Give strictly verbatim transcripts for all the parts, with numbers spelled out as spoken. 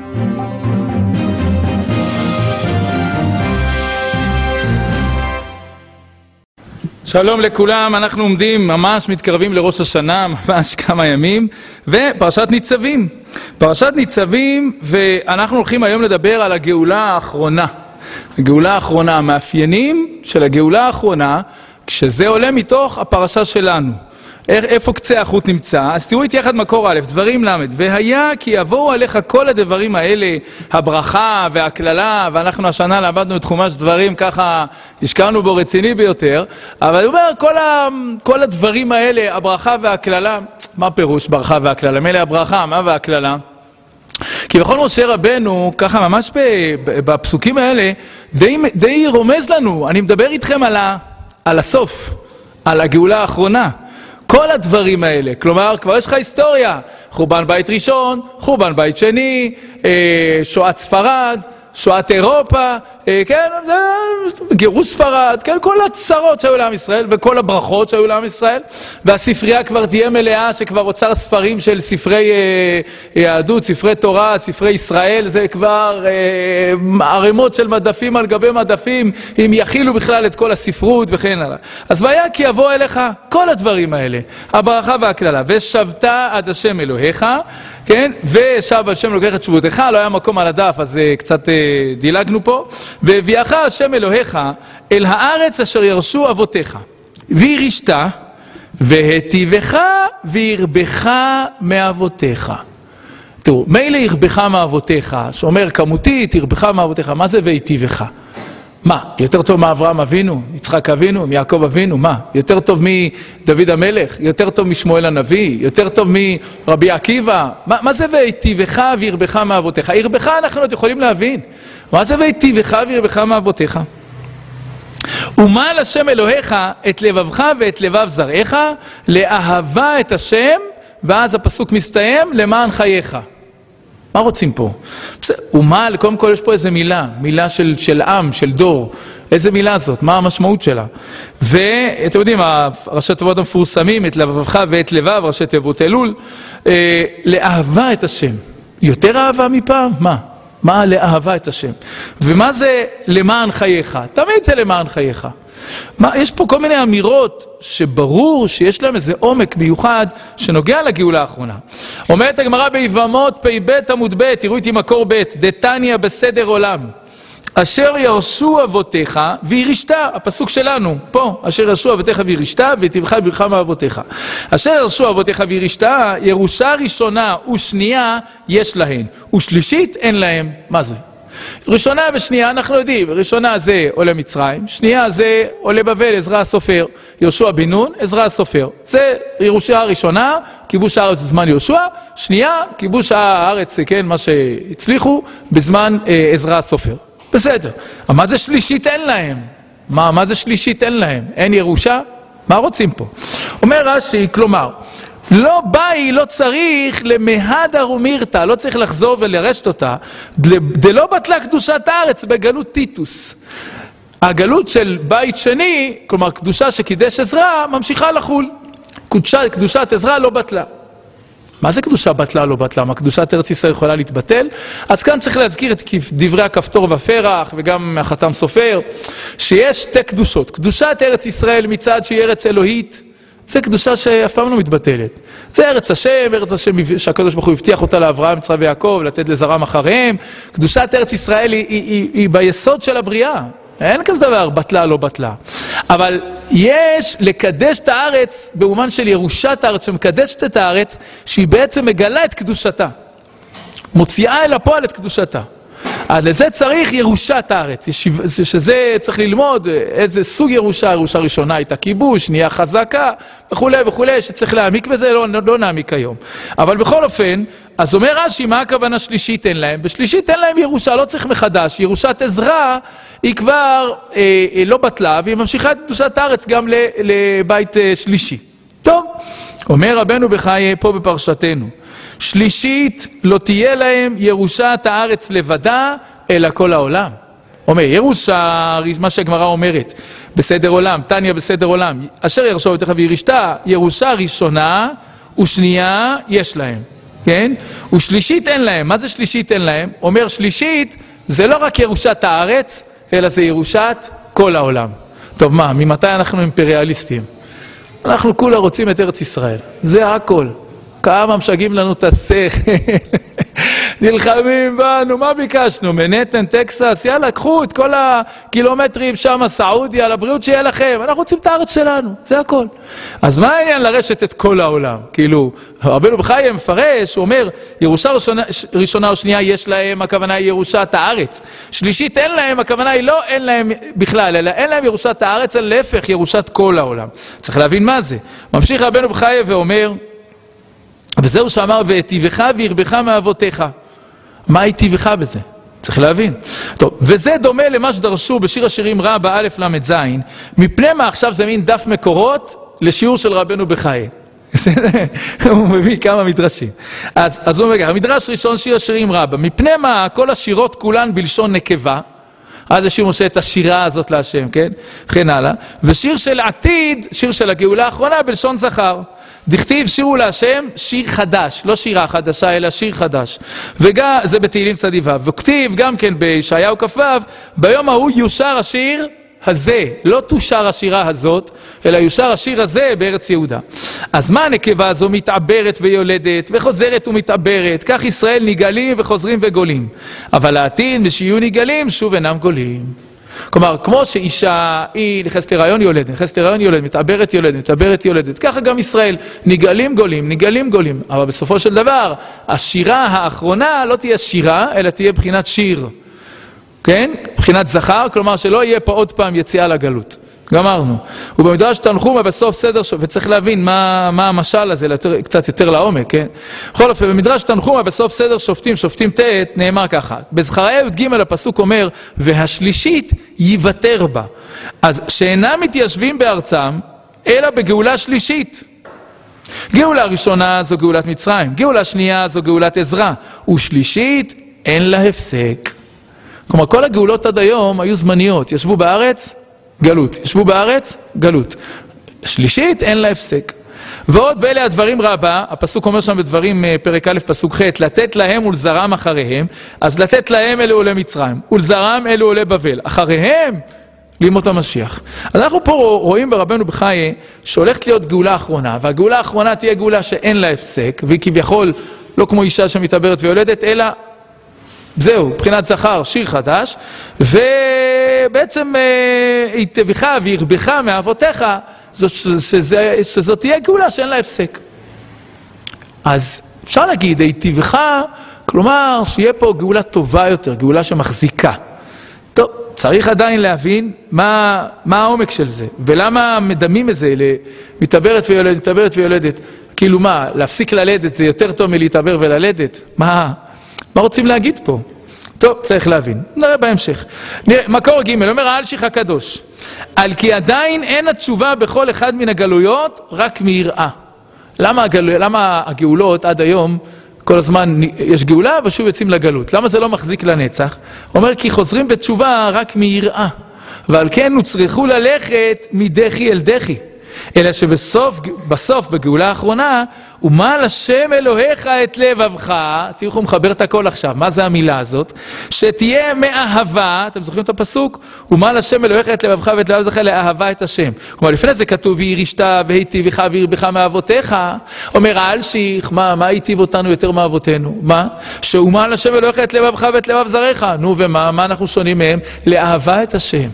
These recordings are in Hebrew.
שלום לכולם, אנחנו עומדים ממש מתקרבים לראש השנה, ממש כמה ימים, ופרשת ניצבים. פרשת ניצבים, ואנחנו הולכים היום לדבר על הגאולה האחרונה. הגאולה האחרונה, המאפיינים של הגאולה האחרונה, כשזה עולה מתוך הפרשה שלנו. איפה קצה החוט נמצא? אז תראו איתי יחד מקור א', דברים למד. והיה כי יבואו עליך כל הדברים האלה, הברכה והכללה, ואנחנו השנה למדנו את חומש דברים, ככה השקענו בו רציני ביותר, אבל הוא אומר, כל, ה, כל הדברים האלה, הברכה והכללה, מה פירוש ברכה והכללה? מילא הברכה, מה והכללה? כי בכל משה רבנו, ככה ממש בפסוקים האלה, די, די רומז לנו, אני מדבר איתכם על, ה, על הסוף, על הגאולה האחרונה. כל הדברים האלה, כלומר, כבר יש לך היסטוריה, חורבן בית ראשון, חורבן בית שני, שואת ספרד, שואת אירופה, כן, גירוש ספרד, כן, כל הצרות שהיו לעם ישראל וכל הברכות שהיו לעם ישראל, והספרייה כבר תהיה מלאה, שכבר אוצר ספרים של ספרי יהדות, ספרי תורה, ספרי ישראל, זה כבר ערימות של מדפים על גבי מדפים, אם יכילו בכלל את כל הספרות וכן הלאה. אז והיה כי יבוא אליך כל הדברים האלה, הברכה והכללה, ושבת עד השם אלוהיך, כן, ושב השם אלוהיך את שבותך, לא היה מקום על הדף, אז קצת דילגנו פה, והביאך השם אלוהיך אל הארץ אשר ירשו אבותיך, וירשת, והטיבך וירבך מאבותיך. תראו, מילא ירבך מאבותיך, שאומר כמותית, ירבך מאבותיך, מה זה והטיבך? מה, יותר טוב מאברהם אבינו, יצחק אבינו, מיעקב אבינו, מה? יותר טוב מדוד המלך, יותר טוב משמואל הנביא, יותר טוב מרבי עקיבא, מה, מה זה והטיבך וירבך מאבותיך? ירבך אנחנו עוד יכולים להבין, מה זה והטיבך וירבך מאבותיך? ומל השם אלוהיך את לבבך ואת לבב זרעך, לאהבה את השם, ואז הפסוק מסתיים, למען חייך. מה רוצים פה? ומל, קודם כל יש פה איזה מילה, מילה של, של עם, של דור. איזה מילה זאת? מה המשמעות שלה? ואתם יודעים, ראשי תיבות המפורסמים, את לבבך ואת לבב, ראשי תיבות אלול, אה, לאהבה את השם. יותר אהבה מפעם? מה? מה לאהבה את השם? ומה זה למען חייך? תמיד זה למען חייך. מה, יש פה כל מיני אמירות שברור שיש להם איזה עומק מיוחד שנוגע לגאולה האחרונה. אומרת הגמרא ביבמות פי ב' עמוד ב', תראו איתי מקור ב', דתניא בסדר עולם, אשר ירשו אבותיך וירשת, הפסוק שלנו פה, אשר ירשו אבותיך וירשת ותבחר ברכה מאבותיך. אשר ירשו אבותיך וירשת, ירושה ראשונה ושנייה יש להן, ושלישית אין להם. מה זה? ראשונה ושנייה אנחנו יודעים, ראשונה זה עולה מצרים, שנייה זה עולה בבל, עזרא הסופר, יהושע בן נון, עזרא הסופר. זה ירושה הראשונה, כיבוש הארץ בזמן יהושע, שנייה, כיבוש הארץ, כן, מה שהצליחו בזמן אה, עזרא הסופר. בסדר. אבל מה זה שלישית אין להם? מה, מה זה שלישית אין להם? אין ירושה? מה רוצים פה? אומר רש"י, כלומר, לא באי, לא צריך למהדר ומירתא, לא צריך לחזור ולרשת אותה, דלא בטלה קדושת הארץ בגלות טיטוס. הגלות של בית שני, כלומר קדושה שקידש עזרא, ממשיכה לחול. קדושה, קדושת עזרא לא בטלה. מה זה קדושה בטלה לא בטלה? מה קדושת ארץ ישראל יכולה להתבטל? אז כאן צריך להזכיר את דברי הכפתור והפרח וגם מהחתם סופר, שיש שתי קדושות. קדושת ארץ ישראל מצד שהיא ארץ אלוהית, זה קדושה שאף פעם לא מתבטלת. זה ארץ השם, ארץ השם שהקדוש ברוך הוא הבטיח אותה לאברהם, יצחק ויעקב, לתת לזרעם אחריהם. קדושת ארץ ישראל היא, היא, היא, היא ביסוד של הבריאה. אין כזה דבר, בטלה לא בטלה. אבל יש לקדש את הארץ באומן של ירושת הארץ, שמקדשת את הארץ, שהיא בעצם מגלה את קדושתה. מוציאה אל הפועל את קדושתה. אז לזה צריך ירושת הארץ, שזה צריך ללמוד איזה סוג ירושה, ירושה ראשונה הייתה כיבוש, שנייה חזקה וכו' וכו', שצריך להעמיק בזה, לא, לא נעמיק היום. אבל בכל אופן, אז אומר רש"י, מה הכוונה שלישית אין להם? בשלישית אין להם ירושה, לא צריך מחדש, ירושת עזרא היא כבר אה, אה, לא בטלה, והיא ממשיכה את קדושת הארץ גם לבית אה, שלישי. טוב, אומר רבנו בחיי פה בפרשתנו, שלישית לא תהיה להם ירושת הארץ לבדה, אלא כל העולם. אומר, ירושה, מה שהגמרא אומרת, בסדר עולם, תניא בסדר עולם, אשר ירשו אבותיך וירשת, ירושה ראשונה ושנייה יש להם. כן? ושלישית אין להם. מה זה שלישית אין להם? אומר שלישית זה לא רק ירושת הארץ, אלא זה ירושת כל העולם. טוב, מה? ממתי אנחנו אימפריאליסטים? אנחנו כולה רוצים את ארץ ישראל. זה הכל. כמה משגעים לנו את השכל. נלחמים בנו, מה ביקשנו? מנהטן, טקסס, יאללה, קחו את כל הקילומטרים שם, סעודיה, לבריאות שיהיה לכם. אנחנו רוצים את הארץ שלנו, זה הכל. אז מה העניין לרשת את כל העולם? כאילו, רבנו בחיי מפרש, הוא אומר, ירושה ראשונה, ראשונה או שנייה יש להם, הכוונה היא ירושת הארץ. שלישית אין להם, הכוונה היא לא אין להם בכלל, אלא אין להם ירושת הארץ, אלא להפך, ירושת כל העולם. צריך להבין מה זה. ממשיך רבנו בחיי ואומר, וזהו שאמר, והיטיבך וירבך מאבותיך. מה היטיבך בזה? צריך להבין. טוב, וזה דומה למה שדרשו בשיר השירים רע באלף למד זין, מפני מה עכשיו זה מין דף מקורות לשיעור של רבנו בחיי. הוא מביא כמה מדרשים. אז, אז הוא אומר, המדרש ראשון שיר השירים רבה, מפני מה כל השירות כולן בלשון נקבה, אז השיר משה את השירה הזאת להשם, כן? וכן הלאה. ושיר של עתיד, שיר של הגאולה האחרונה בלשון זכר. דכתיב שירו להשם שיר חדש, לא שירה חדשה אלא שיר חדש. וגם, זה בתהילים צדיו. וכתיב גם כן בישעיהו כ"ו, ביום ההוא יושר השיר הזה, לא תושר השירה הזאת, אלא יושר השיר הזה בארץ יהודה. אז מה הנקבה הזו? מתעברת ויולדת, וחוזרת ומתעברת, כך ישראל ניגלים וחוזרים וגולים. אבל העתיד, ושיהיו ניגלים, שוב אינם גולים. כלומר, כמו שאישה, היא נכנסת להיריון יולדת, נכנסת להיריון יולדת, מתעברת יולדת, מתעברת יולדת, ככה גם ישראל, ניגלים גולים, ניגלים גולים. אבל בסופו של דבר, השירה האחרונה לא תהיה שירה, אלא תהיה בחינת שיר. כן? בחינת זכר, כלומר שלא יהיה פה עוד פעם יציאה לגלות. גמרנו. ובמדרש תנחומא בסוף סדר, וצריך להבין מה, מה המשל הזה, יותר, קצת יותר לעומק, כן? בכל אופן, במדרש תנחומא בסוף סדר שופטים, שופטים ת' נאמר ככה. בזכריה י"ג הפסוק אומר, והשלישית יוותר בה. אז שאינם מתיישבים בארצם, אלא בגאולה שלישית. גאולה ראשונה זו גאולת מצרים, גאולה שנייה זו גאולת עזרא, ושלישית אין לה הפסק. כלומר, כל הגאולות עד היום היו זמניות, ישבו בארץ, גלות, ישבו בארץ, גלות. שלישית, אין לה הפסק. ועוד באלה הדברים רבה, הפסוק אומר שם בדברים פרק א' פסוק ח', לתת להם ולזרם אחריהם, אז לתת להם אלו עולי מצרים, ולזרם אלו עולי בבל, אחריהם לימות המשיח. אז אנחנו פה רואים ברבנו בחיי שהולכת להיות גאולה אחרונה, והגאולה האחרונה תהיה גאולה שאין לה הפסק, והיא כביכול לא כמו אישה שמתעברת ויולדת, אלא זהו, מבחינת זכר, שיר חדש, ובעצם היטבך וירבך מאבותיך, שזאת תהיה גאולה שאין לה הפסק. אז אפשר להגיד, היטבך, כלומר שיהיה פה גאולה טובה יותר, גאולה שמחזיקה. טוב, צריך עדיין להבין מה, מה העומק של זה, ולמה מדמים את זה למתעברת ויולדת, מתעברת ויולדת. כאילו מה, להפסיק ללדת זה יותר טוב מלהתעבר וללדת? מה? מה רוצים להגיד פה? טוב, צריך להבין. נראה בהמשך. נראה, מקור ג' אומר האלשיך הקדוש, על כי עדיין אין התשובה בכל אחד מן הגלויות, רק מיראה. למה, הגל... למה הגאולות עד היום, כל הזמן יש גאולה ושוב יוצאים לגלות? למה זה לא מחזיק לנצח? אומר כי חוזרים בתשובה רק מיראה, ועל כן נצרכו ללכת מדחי אל דחי. אלא שבסוף, בסוף, בגאולה האחרונה, ומעל השם אלוהיך את לבבך, תראו הוא מחבר את הכל עכשיו, מה זה המילה הזאת? שתהיה מאהבה, אתם זוכרים את הפסוק? ומעל השם אלוהיך את לבבך ואת לבבך לאהבה את השם. כלומר, לפני זה כתוב, וירישת והיטיבך וירבך מאבותיך, אומר האלשיך, מה, מה היטיב אותנו יותר מאבותינו? מה? שמעל השם אלוהיך את לבבך ואת לבב זרעך. נו, ומה? מה אנחנו שונים מהם? לאהבה את השם.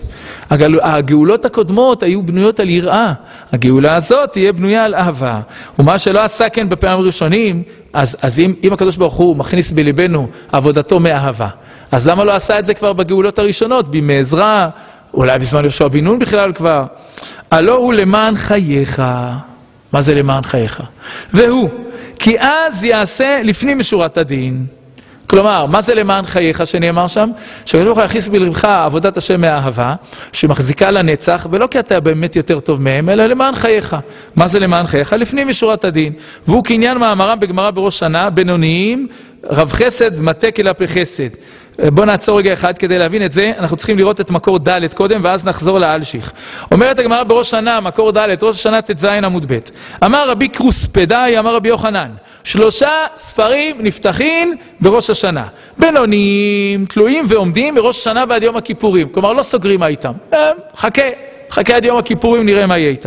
הגאולות הקודמות היו בנויות על יראה, הגאולה הזאת תהיה בנויה על אהבה, ומה שלא עשה כן בפעמים ראשונים, אז, אז אם, אם הקדוש ברוך הוא מכניס בליבנו עבודתו מאהבה, אז למה לא עשה את זה כבר בגאולות הראשונות, בימי עזרא, אולי בזמן יהושע בן נון בכלל כבר? הלא הוא למען חייך. מה זה למען חייך? והוא, כי אז יעשה לפנים משורת הדין. כלומר, מה זה למען חייך שנאמר שם? שהקדוש ברוך הוא יכניס בלבך עבודת השם מאהבה, שמחזיקה לנצח, ולא כי אתה באמת יותר טוב מהם, אלא למען חייך. מה זה למען חייך? לפנים משורת הדין. והוא כעניין מאמרם בגמרא בראש שנה, בינוניים, רב חסד מטה כלפי חסד. בוא נעצור רגע אחד כדי להבין את זה, אנחנו צריכים לראות את מקור ד' קודם, ואז נחזור לאלשיך. אומרת הגמרא בראש שנה, מקור ד', ראש השנה תז עמוד ב'. אמר רבי קרוספדאי, אמר רבי יוחנן, שלושה ספרים נפתחים בראש השנה. בינוניים, תלויים ועומדים בראש השנה ועד יום הכיפורים. כלומר, לא סוגרים מה איתם. חכה, חכה עד יום הכיפורים, נראה מה יהיה איתם.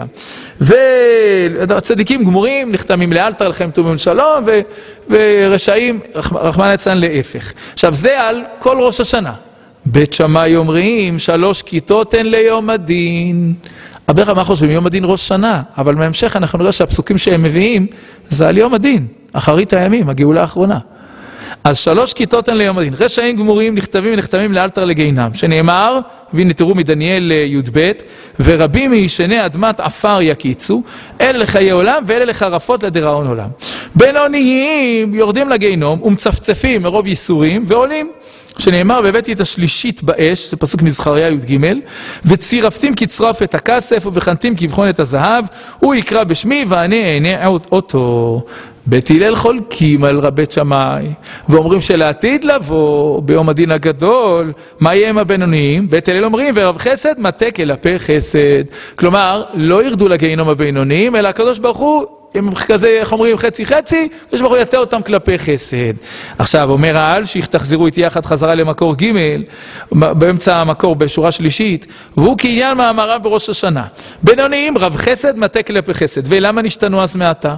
והצדיקים גמורים, נחתמים לאלתר, לכם טובים שלום, ו... ורשעים, רחמנא ליצלן להפך. עכשיו, זה על כל ראש השנה. בית שמאי אומרים, שלוש כיתות הן ליום הדין. הברך מה חושבים? יום הדין ראש שנה, אבל בהמשך אנחנו נראה שהפסוקים שהם מביאים, זה על יום הדין, אחרית הימים, הגאולה האחרונה. אז שלוש כיתות הן ליום הדין. רשעים גמורים נכתבים ונחתמים לאלתר לגיהינם, שנאמר, והנה תראו מדניאל י"ב, ורבים מישני אדמת עפר יקיצו, אלה לחיי עולם ואלה לחרפות לדיראון עולם. בינוניים יורדים לגיהינום ומצפצפים מרוב ייסורים ועולים. שנאמר, והבאתי את השלישית באש, זה פסוק מזכריה י"ג, וצירפתים כצרוף את הכסף ובחנתים כבחון את הזהב, הוא יקרא בשמי ואני אענה אותו. בית הלל חולקים על רבי שמאי, ואומרים שלעתיד לבוא ביום הדין הגדול, מה יהיה עם הבינוניים? בית הלל אומרים, ורב חסד מטה כלפי חסד. כלומר, לא ירדו לגיהינום הבינוניים, אלא הקדוש ברוך הוא, אם כזה, איך אומרים, חצי חצי, יש ברוך הוא יתה אותם כלפי חסד. עכשיו, אומר העל, שתחזרו איתי יחד חזרה למקור ג' באמצע המקור בשורה שלישית, והוא כעניין מאמרה בראש השנה. בינוניים, רב חסד מטה כלפי חסד. ולמה נשתנו אז מעתה?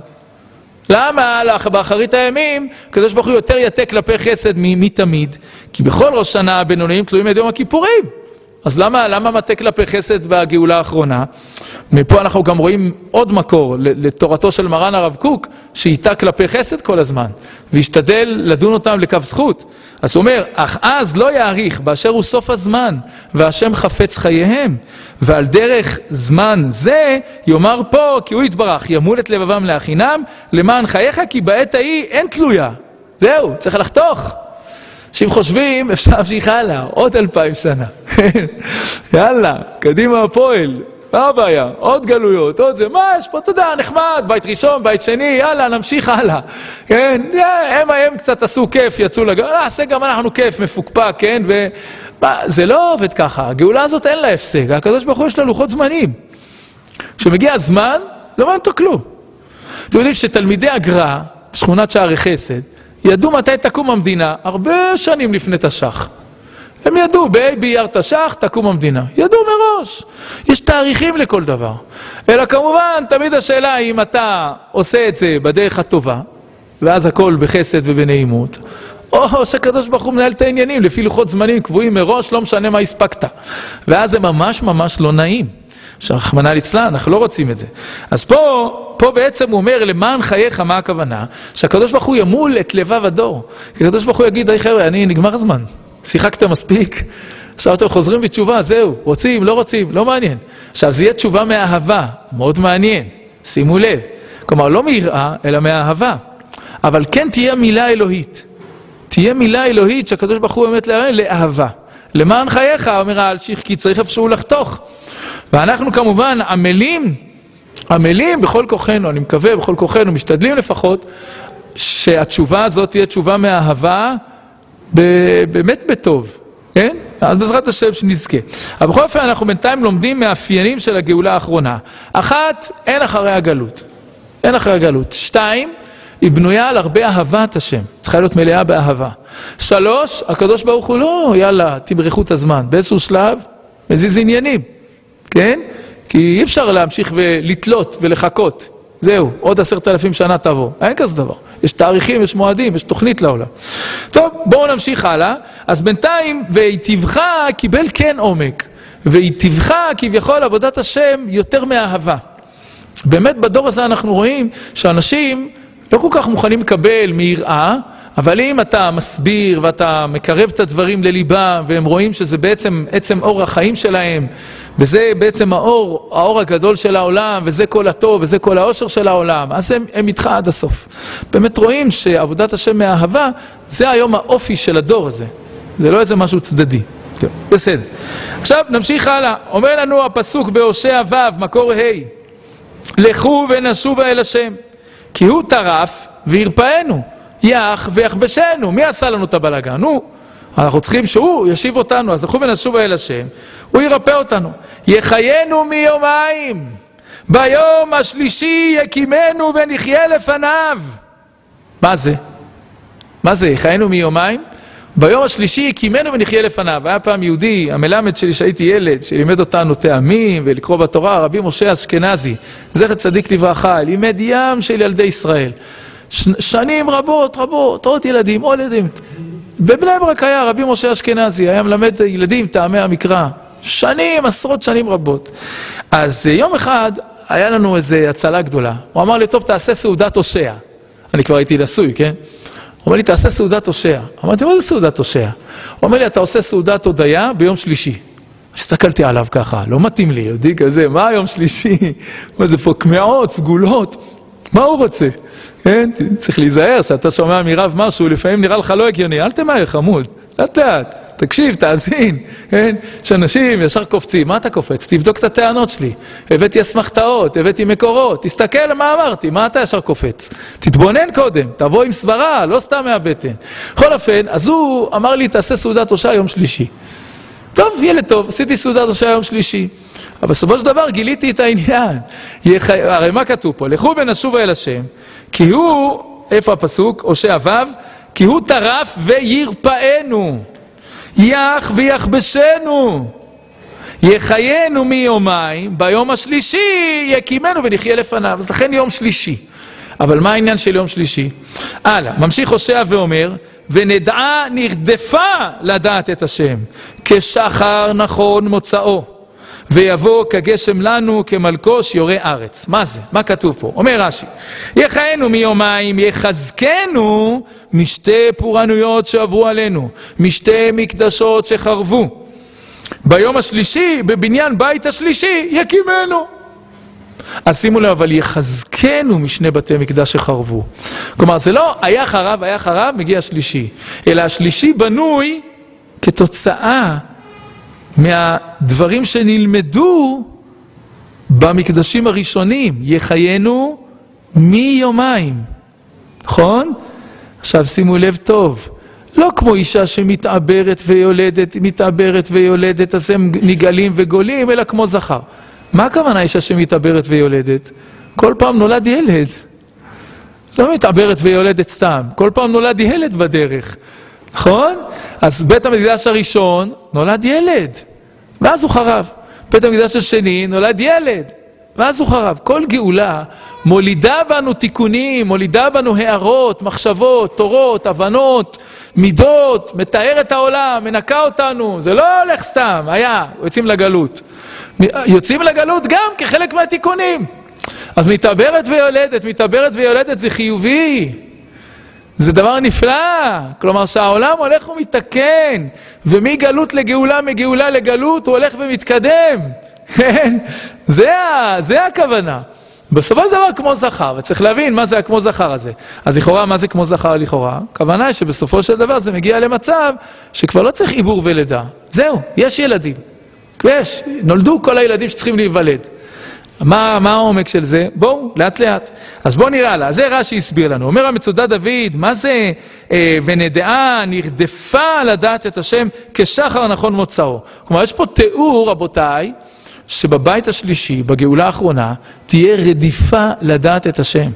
למה באחרית הימים, הקדוש ברוך הוא יותר יתה כלפי חסד מתמיד? כי בכל ראש שנה הבינוניים תלויים עד יום הכיפורים. אז למה, למה מטה כלפי חסד בגאולה האחרונה? מפה אנחנו גם רואים עוד מקור לתורתו של מרן הרב קוק, שיתה כלפי חסד כל הזמן, והשתדל לדון אותם לקו זכות. אז הוא אומר, אך אז לא יאריך באשר הוא סוף הזמן, והשם חפץ חייהם, ועל דרך זמן זה יאמר פה, כי הוא יתברך, ימול את לבבם להכינם, למען חייך, כי בעת ההיא אין תלויה. זהו, צריך לחתוך. שאם חושבים, אפשר להמשיך הלאה, עוד אלפיים שנה. יאללה, קדימה הפועל. מה הבעיה? עוד גלויות, עוד זה, מה יש פה, אתה יודע, נחמד, בית ראשון, בית שני, יאללה, נמשיך הלאה. כן, הם הם קצת עשו כיף, יצאו לגאולה, נעשה גם אנחנו כיף, מפוקפק, כן, וזה לא עובד ככה, הגאולה הזאת אין לה הפסק, הקדוש ברוך הוא יש לה לוחות זמנים. כשמגיע הזמן, לא מעניין אותו כלום. אתם יודעים שתלמידי הגר"א, בשכונת שערי חסד, ידעו מתי תקום המדינה, הרבה שנים לפני תש"ח. הם ידעו, באי באייר תש"ח תקום המדינה. ידעו מראש. יש תאריכים לכל דבר. אלא כמובן, תמיד השאלה היא אם אתה עושה את זה בדרך הטובה, ואז הכל בחסד ובנעימות, או שקדוש ברוך הוא מנהל את העניינים, לפי לוחות זמנים קבועים מראש, לא משנה מה הספקת. ואז זה ממש ממש לא נעים. שרחמנא ליצלן, אנחנו לא רוצים את זה. אז פה, פה בעצם הוא אומר, למען חייך, מה הכוונה? שהקדוש ברוך הוא ימול את לבב הדור. כי הקדוש ברוך הוא יגיד, היי חבר'ה, אני נגמר הזמן. שיחקתם מספיק. עכשיו אתם חוזרים בתשובה, זהו. רוצים, לא רוצים, לא מעניין. עכשיו, זה יהיה תשובה מאהבה. מאוד מעניין. שימו לב. כלומר, לא מיראה, אלא מאהבה. אבל כן תהיה מילה אלוהית. תהיה מילה אלוהית שהקדוש ברוך הוא באמת להראה לאהבה. למען חייך, אומר האלשיך, כי צריך איפשהו לחתוך. ואנחנו כמובן עמלים, עמלים בכל כוחנו, אני מקווה, בכל כוחנו, משתדלים לפחות, שהתשובה הזאת תהיה תשובה מאהבה, באמת בטוב, כן? אז בעזרת השם שנזכה. אבל בכל אופן אנחנו בינתיים לומדים מאפיינים של הגאולה האחרונה. אחת, אין אחרי הגלות. אין אחרי הגלות. שתיים, היא בנויה על הרבה אהבת השם. צריכה להיות מלאה באהבה. שלוש, הקדוש ברוך הוא לא, יאללה, תמרחו את הזמן. באיזשהו שלב, מזיז עניינים. כן? כי אי אפשר להמשיך ולתלות ולחכות. זהו, עוד עשרת אלפים שנה תבוא. אין כזה דבר. יש תאריכים, יש מועדים, יש תוכנית לעולם. טוב, בואו נמשיך הלאה. אז בינתיים, והיטיבך קיבל כן עומק. והיטיבך כביכול עבודת השם יותר מאהבה. באמת בדור הזה אנחנו רואים שאנשים לא כל כך מוכנים לקבל מיראה, אבל אם אתה מסביר ואתה מקרב את הדברים לליבם, והם רואים שזה בעצם עצם אור החיים שלהם, וזה בעצם האור, האור הגדול של העולם, וזה כל הטוב, וזה כל האושר של העולם, אז הם, הם איתך עד הסוף. באמת רואים שעבודת השם מאהבה, זה היום האופי של הדור הזה. זה לא איזה משהו צדדי. טוב, בסדר. עכשיו נמשיך הלאה. אומר לנו הפסוק בהושע ו' מקור ה' לכו ונשובה אל השם, כי הוא טרף וירפאנו. יח ויחבשנו. מי עשה לנו את הבלגן? הוא. אנחנו צריכים שהוא ישיב אותנו. אז לכו ונשובה אל השם, הוא ירפא אותנו. יחיינו מיומיים, ביום השלישי יקימנו ונחיה לפניו. מה זה? מה זה? חיינו מיומיים? ביום השלישי קימנו ונחיה לפניו. היה פעם יהודי, המלמד שלי שהייתי ילד, שלימד אותנו טעמים ולקרוא בתורה, רבי משה אשכנזי, זכר צדיק לברכה, לימד ים של ילדי ישראל. ש... שנים רבות, רבות, עוד ילדים, עוד ילדים. בבני ברק היה רבי משה אשכנזי, היה מלמד ילדים טעמי המקרא. שנים, עשרות שנים רבות. אז יום אחד היה לנו איזו הצלה גדולה. הוא אמר לי, טוב, תעשה סעודת הושע. אני כבר הייתי נשוי, כן? הוא אומר לי, תעשה סעודת הושע. אמרתי, מה זה סעודת הושע? הוא אומר לי, אתה עושה סעודת הודיה ביום שלישי. הסתכלתי עליו ככה, לא מתאים לי, יודעי כזה, מה היום שלישי? מה זה פה, קמעות, סגולות, מה הוא רוצה? כן? צריך להיזהר, שאתה שומע מרב משהו, לפעמים נראה לך לא הגיוני, אל תמהר חמוד, לאט לאט, תקשיב, תאזין, כן? שאנשים ישר קופצים, מה אתה קופץ? תבדוק את הטענות שלי, הבאתי אסמכתאות, הבאתי מקורות, תסתכל מה אמרתי, מה אתה ישר קופץ? תתבונן קודם, תבוא עם סברה, לא סתם מהבטן. בכל אופן, אז הוא אמר לי, תעשה סעודת הושע יום שלישי. טוב, ילד טוב, עשיתי סעודת הושע יום שלישי. אבל בסופו של דבר גיליתי את העניין. יח... הרי מה כתוב פה? לכו ונשובה אל השם, כי הוא, איפה הפסוק? הושע ו', כי הוא טרף וירפאנו, יח ויחבשנו, יחיינו מיומיים, ביום השלישי יקימנו ונחיה לפניו. אז לכן יום שלישי. אבל מה העניין של יום שלישי? הלאה, ממשיך הושע ואומר, ונדעה נרדפה לדעת את השם, כשחר נכון מוצאו, ויבוא כגשם לנו כמלכו שיורה ארץ. מה זה? מה כתוב פה? אומר רש"י, יחיינו מיומיים, יחזקנו משתי פורענויות שעברו עלינו, משתי מקדשות שחרבו. ביום השלישי, בבניין בית השלישי, יקימנו. אז שימו לב, אבל יחזקנו משני בתי מקדש שחרבו. כלומר, זה לא היה חרב, היה חרב, מגיע השלישי. אלא השלישי בנוי כתוצאה מהדברים שנלמדו במקדשים הראשונים. יחיינו מיומיים. נכון? עכשיו שימו לב טוב. לא כמו אישה שמתעברת ויולדת, מתעברת ויולדת, אז הם נגלים וגולים, אלא כמו זכר. מה הכוונה אישה שמתעברת ויולדת? כל פעם נולד ילד. לא מתעברת ויולדת סתם. כל פעם נולד ילד בדרך. נכון? אז בית המקדש הראשון נולד ילד. ואז הוא חרב. בית המקדש השני נולד ילד. ואז הוא חרב. כל גאולה מולידה בנו תיקונים, מולידה בנו הערות, מחשבות, תורות, הבנות, מידות, מתאר את העולם, מנקה אותנו. זה לא הולך סתם. היה, יוצאים לגלות. יוצאים לגלות גם כחלק מהתיקונים. אז מתעברת ויולדת, מתעברת ויולדת זה חיובי. זה דבר נפלא. כלומר שהעולם הולך ומתקן, ומגלות לגאולה, מגאולה לגלות, הוא הולך ומתקדם. זה, זה הכוונה. בסופו של דבר כמו זכר, וצריך להבין מה זה הכמו זכר הזה. אז לכאורה, מה זה כמו זכר לכאורה? הכוונה היא שבסופו של דבר זה מגיע למצב שכבר לא צריך עיבור ולידה. זהו, יש ילדים. יש, נולדו כל הילדים שצריכים להיוולד. מה, מה העומק של זה? בואו, לאט לאט. אז בואו נראה לה, זה רש"י הסביר לנו. אומר המצודה דוד, מה זה אה, ונדעה נרדפה לדעת את השם כשחר נכון מוצאו. כלומר, יש פה תיאור, רבותיי, שבבית השלישי, בגאולה האחרונה, תהיה רדיפה לדעת את השם.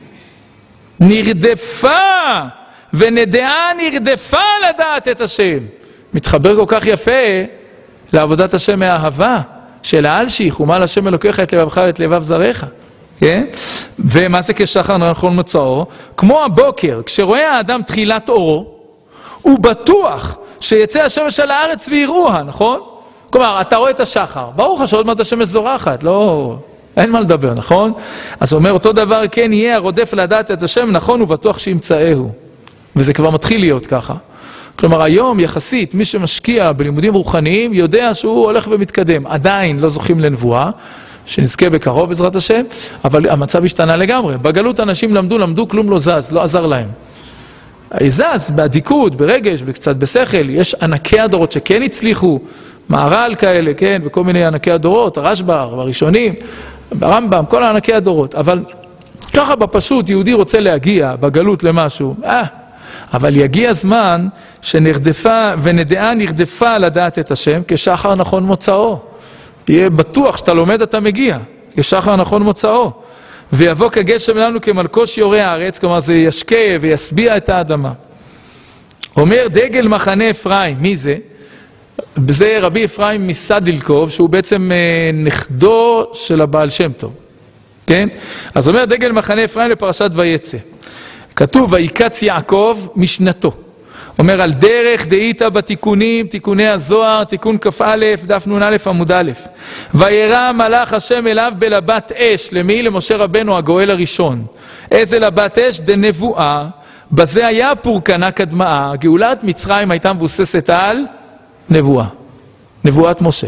נרדפה, ונדעה נרדפה לדעת את השם. מתחבר כל כך יפה לעבודת השם מהאהבה, של האלשיך, ומה לשם אלוקיך את לבבך ואת לבב זרעך. כן? ומה זה כשחר נכון מוצאו? כמו הבוקר, כשרואה האדם תחילת אורו, הוא בטוח שיצא השמש על הארץ ויראוה, נכון? כלומר, אתה רואה את השחר, ברוך לך שעוד מעט השמש זורחת, לא, אין מה לדבר, נכון? אז הוא אומר, אותו דבר כן יהיה הרודף לדעת את השם, נכון, הוא בטוח שימצאהו. וזה כבר מתחיל להיות ככה. כלומר, היום יחסית, מי שמשקיע בלימודים רוחניים, יודע שהוא הולך ומתקדם. עדיין לא זוכים לנבואה, שנזכה בקרוב בעזרת השם, אבל המצב השתנה לגמרי. בגלות אנשים למדו, למדו, כלום לא זז, לא עזר להם. זז, בעדיקות, ברגש, קצת בשכל, יש ענקי הדורות שכן הצליחו, מערל כאלה, כן, וכל מיני ענקי הדורות, הרשב"ר, הראשונים, הרמב"ם, כל הענקי הדורות. אבל ככה בפשוט, יהודי רוצה להגיע בגלות למשהו, אה, אבל יגיע זמן שנרדפה ונדעה נרדפה לדעת את השם כשחר נכון מוצאו. יהיה בטוח שאתה לומד אתה מגיע, כשחר נכון מוצאו. ויבוא כגשם לנו כמלכו שיורי הארץ, כלומר זה ישקה ויסביע את האדמה. אומר דגל מחנה אפרים, מי זה? זה רבי אפרים מסדילקוב, שהוא בעצם נכדו של הבעל שם טוב. כן? אז אומר דגל מחנה אפרים לפרשת ויצא. כתוב ויקץ יעקב משנתו. אומר על דרך דאיתא בתיקונים, תיקוני הזוהר, תיקון כ"א, דף נ"א עמוד א'. וירא מלאך השם אליו בלבת אש, למי? למשה רבנו הגואל הראשון. איזה לבת אש? דנבואה. בזה היה פורקנה קדמאה. גאולת מצרים הייתה מבוססת על נבואה. נבואת משה.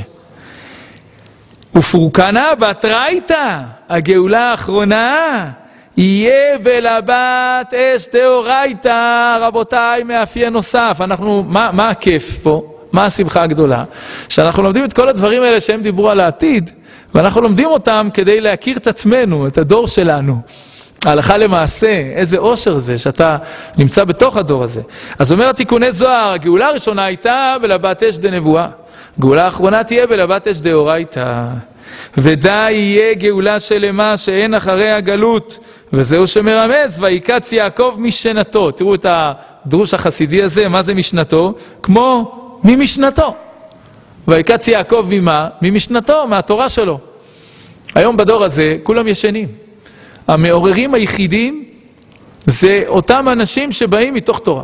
ופורקנה בתרייתא, הגאולה האחרונה, יהיה בלבת אש דאורייתא. רבותיי, מאפיין נוסף. אנחנו, מה, מה הכיף פה? מה השמחה הגדולה? שאנחנו לומדים את כל הדברים האלה שהם דיברו על העתיד, ואנחנו לומדים אותם כדי להכיר את עצמנו, את הדור שלנו. ההלכה למעשה, איזה אושר זה שאתה נמצא בתוך הדור הזה. אז אומר התיקוני זוהר, הגאולה הראשונה הייתה בלבת אש דנבואה. גאולה האחרונה תהיה בלבת אש דאורייתא. ודאי יהיה גאולה שלמה שאין אחרי הגלות, וזהו שמרמז, ויקץ יעקב משנתו. תראו את הדרוש החסידי הזה, מה זה משנתו? כמו ממשנתו. ויקץ יעקב ממה? ממשנתו, מהתורה שלו. היום בדור הזה כולם ישנים. המעוררים היחידים זה אותם אנשים שבאים מתוך תורה.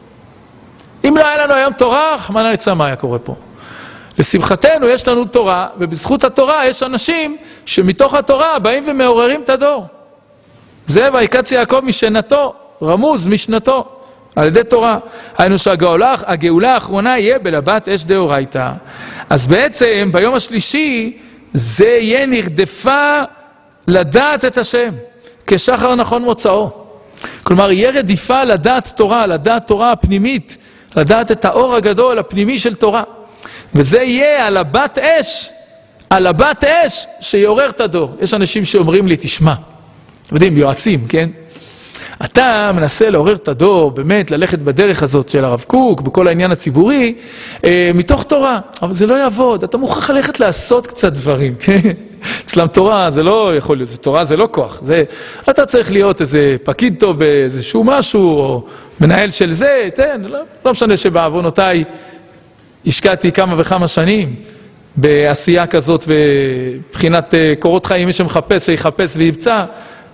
אם לא היה לנו היום תורה, חמנא ליצלן מה היה קורה פה? לשמחתנו יש לנו תורה, ובזכות התורה יש אנשים שמתוך התורה באים ומעוררים את הדור. זה ויקץ יעקב משנתו, רמוז משנתו, על ידי תורה. היינו שהגאולה הגאולה האחרונה יהיה בלבת אש דאורייתא. אז בעצם ביום השלישי זה יהיה נרדפה לדעת את השם, כשחר נכון מוצאו. כלומר, יהיה רדיפה לדעת תורה, לדעת תורה הפנימית, לדעת את האור הגדול הפנימי של תורה. וזה יהיה על הבת אש, על הבת אש שיעורר את הדור. יש אנשים שאומרים לי, תשמע, יודעים, יועצים, כן? אתה מנסה לעורר את הדור, באמת, ללכת בדרך הזאת של הרב קוק, בכל העניין הציבורי, אה, מתוך תורה. אבל זה לא יעבוד, אתה מוכרח ללכת לעשות קצת דברים, כן? אצלם תורה זה לא יכול להיות, תורה זה לא כוח. זה, אתה צריך להיות איזה פקיד טוב באיזשהו משהו, או מנהל של זה, תן, לא, לא משנה שבעוונותיי השקעתי כמה וכמה שנים בעשייה כזאת ובחינת קורות חיים, מי שמחפש, שיחפש ויבצע,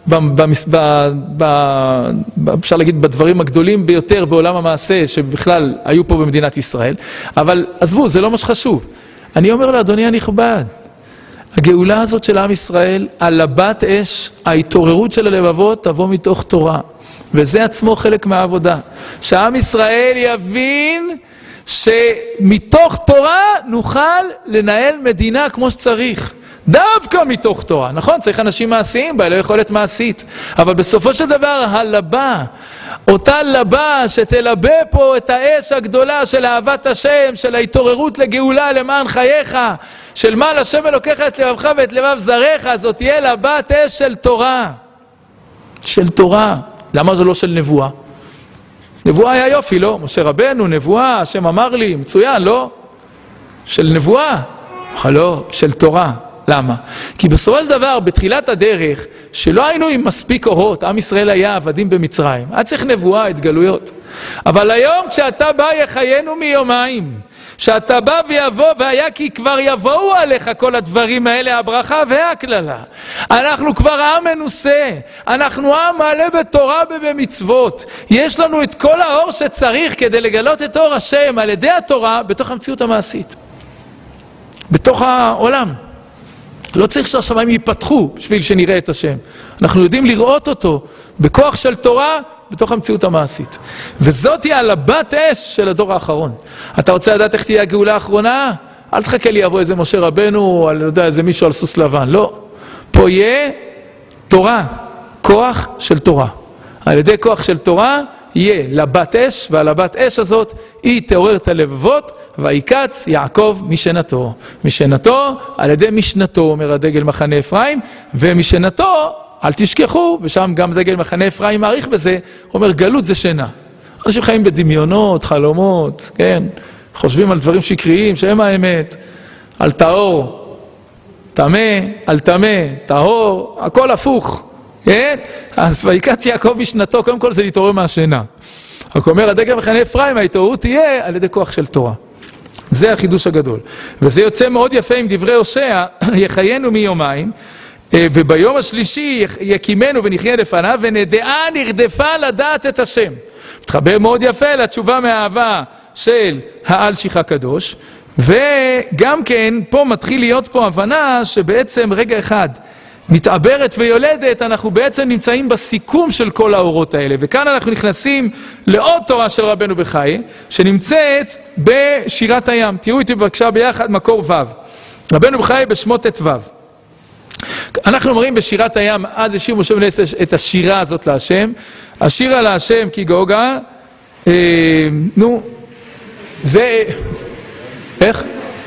אפשר להגיד בדברים הגדולים ביותר בעולם המעשה שבכלל היו פה במדינת ישראל. אבל עזבו, זה לא מה שחשוב. אני אומר לאדוני הנכבד, הגאולה הזאת של עם ישראל, על הבת אש, ההתעוררות של הלבבות תבוא מתוך תורה. וזה עצמו חלק מהעבודה. שעם ישראל יבין שמתוך תורה נוכל לנהל מדינה כמו שצריך. דווקא מתוך תורה. נכון, צריך אנשים מעשיים, בעלי יכולת מעשית. אבל בסופו של דבר, הלבה, אותה לבה שתלבה פה את האש הגדולה של אהבת השם, של ההתעוררות לגאולה למען חייך, של מעל השם אלוקיך את לבבך ואת לבב זרעך, זאת תהיה לבת אש של תורה. של תורה. למה זה לא של נבואה? נבואה היה יופי, לא? משה רבנו, נבואה, השם אמר לי, מצוין, לא? של נבואה? אבל לא, של תורה. למה? כי בסופו של דבר, בתחילת הדרך, שלא היינו עם מספיק אורות, עם ישראל היה עבדים במצרים. היה צריך נבואה, התגלויות. אבל היום כשאתה בא יחיינו מיומיים, שאתה בא ויבוא, והיה כי כבר יבואו עליך כל הדברים האלה, הברכה והכללה. אנחנו כבר עם מנוסה, אנחנו עם מלא בתורה ובמצוות. יש לנו את כל האור שצריך כדי לגלות את אור השם על ידי התורה, בתוך המציאות המעשית. בתוך העולם. לא צריך שהשמיים ייפתחו בשביל שנראה את השם. אנחנו יודעים לראות אותו בכוח של תורה בתוך המציאות המעשית. וזאת היא הלבת אש של הדור האחרון. אתה רוצה לדעת איך תהיה הגאולה האחרונה? אל תחכה לי יבוא איזה משה רבנו או לא יודע, איזה מישהו על סוס לבן. לא. פה יהיה תורה, כוח של תורה. על ידי כוח של תורה יהיה לבת אש, והלבת אש הזאת היא תעורר את הלבבות, ויקץ יעקב משנתו. משנתו על ידי משנתו, אומר הדגל מחנה אפרים, ומשנתו, אל תשכחו, ושם גם דגל מחנה אפרים מעריך בזה, אומר גלות זה שינה. אנשים חיים בדמיונות, חלומות, כן? חושבים על דברים שקריים, שהם האמת, על טהור, טמא, על טמא, טהור, הכל הפוך. כן? אז ויקץ יעקב משנתו, קודם כל זה להתעורר מהשינה. רק אומר, הדגל מחנה אפרים, ההתעוררות תהיה על ידי כוח של תורה. זה החידוש הגדול. וזה יוצא מאוד יפה עם דברי הושע, יחיינו מיומיים, וביום השלישי יקימנו ונחיה לפניו, ונדעה נרדפה לדעת את השם. מתחבר מאוד יפה לתשובה מהאהבה של העל שיחה קדוש, וגם כן פה מתחיל להיות פה הבנה שבעצם רגע אחד מתעברת ויולדת, אנחנו בעצם נמצאים בסיכום של כל האורות האלה, וכאן אנחנו נכנסים לעוד תורה של רבנו בחיי, שנמצאת בשירת הים. תראו איתי בבקשה ביחד מקור ו'. רבנו בחיי בשמות את ו'. אנחנו אומרים בשירת הים, אז השיר משה בן אליעזר את השירה הזאת להשם, השירה להשם כי גוגה, אה, נו, זה, איך?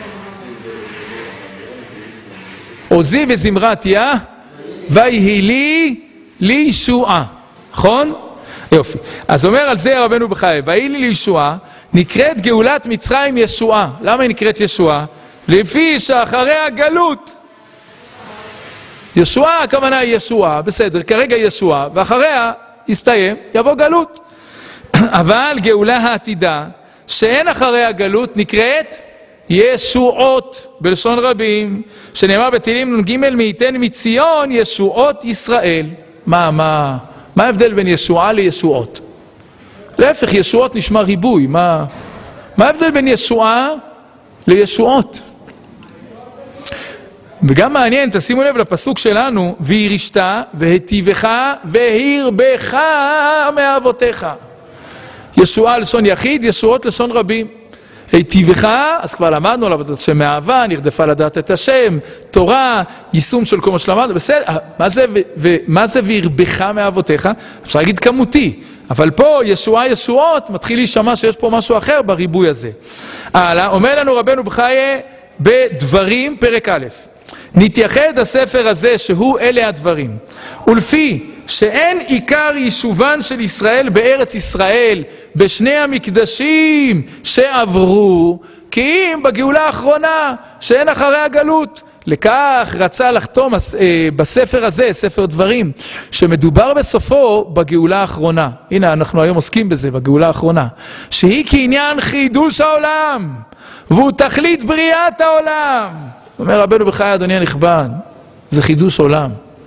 עוזי וזמרתיה, ויהי לי לישועה, נכון? יופי. אז אומר על זה רבנו בחיי, ויהי לי לישועה, נקראת גאולת מצרים ישועה. למה היא נקראת ישועה? לפי שאחרי הגלות. ישועה, הכוונה היא ישועה, בסדר, כרגע ישועה, ואחריה יסתיים, יבוא גלות. אבל גאולה העתידה, שאין אחרי הגלות, נקראת ישועות, בלשון רבים, שנאמר בתהילים נ"ג, מי ייתן מציון ישועות ישראל. מה, מה, מה ההבדל בין ישועה לישועות? להפך, ישועות נשמע ריבוי, מה, מה ההבדל בין ישועה לישועות? וגם מעניין, תשימו לב לפסוק שלנו, וירישת והטיבך והרבך מאבותיך. ישועה לשון יחיד, ישועות לשון רבים. היטיבך, אז כבר למדנו על עבודת השם מאהבה, נרדפה לדעת את השם, תורה, יישום של כל מה שלמדנו, בסדר, מה זה, ומה זה והרבך מאבותיך? אפשר להגיד כמותי, אבל פה ישועה ישועות, מתחיל להישמע שיש פה משהו אחר בריבוי הזה. הלאה, אומר לנו רבנו בחיי בדברים פרק א', נתייחד הספר הזה שהוא אלה הדברים, ולפי שאין עיקר יישובן של ישראל בארץ ישראל בשני המקדשים שעברו, כי אם בגאולה האחרונה שאין אחרי הגלות. לכך רצה לחתום בספר הזה, ספר דברים, שמדובר בסופו בגאולה האחרונה. הנה, אנחנו היום עוסקים בזה, בגאולה האחרונה, שהיא כעניין חידוש העולם, והוא תכלית בריאת העולם. אומר רבנו בחיי, אדוני הנכבד, זה חידוש עולם.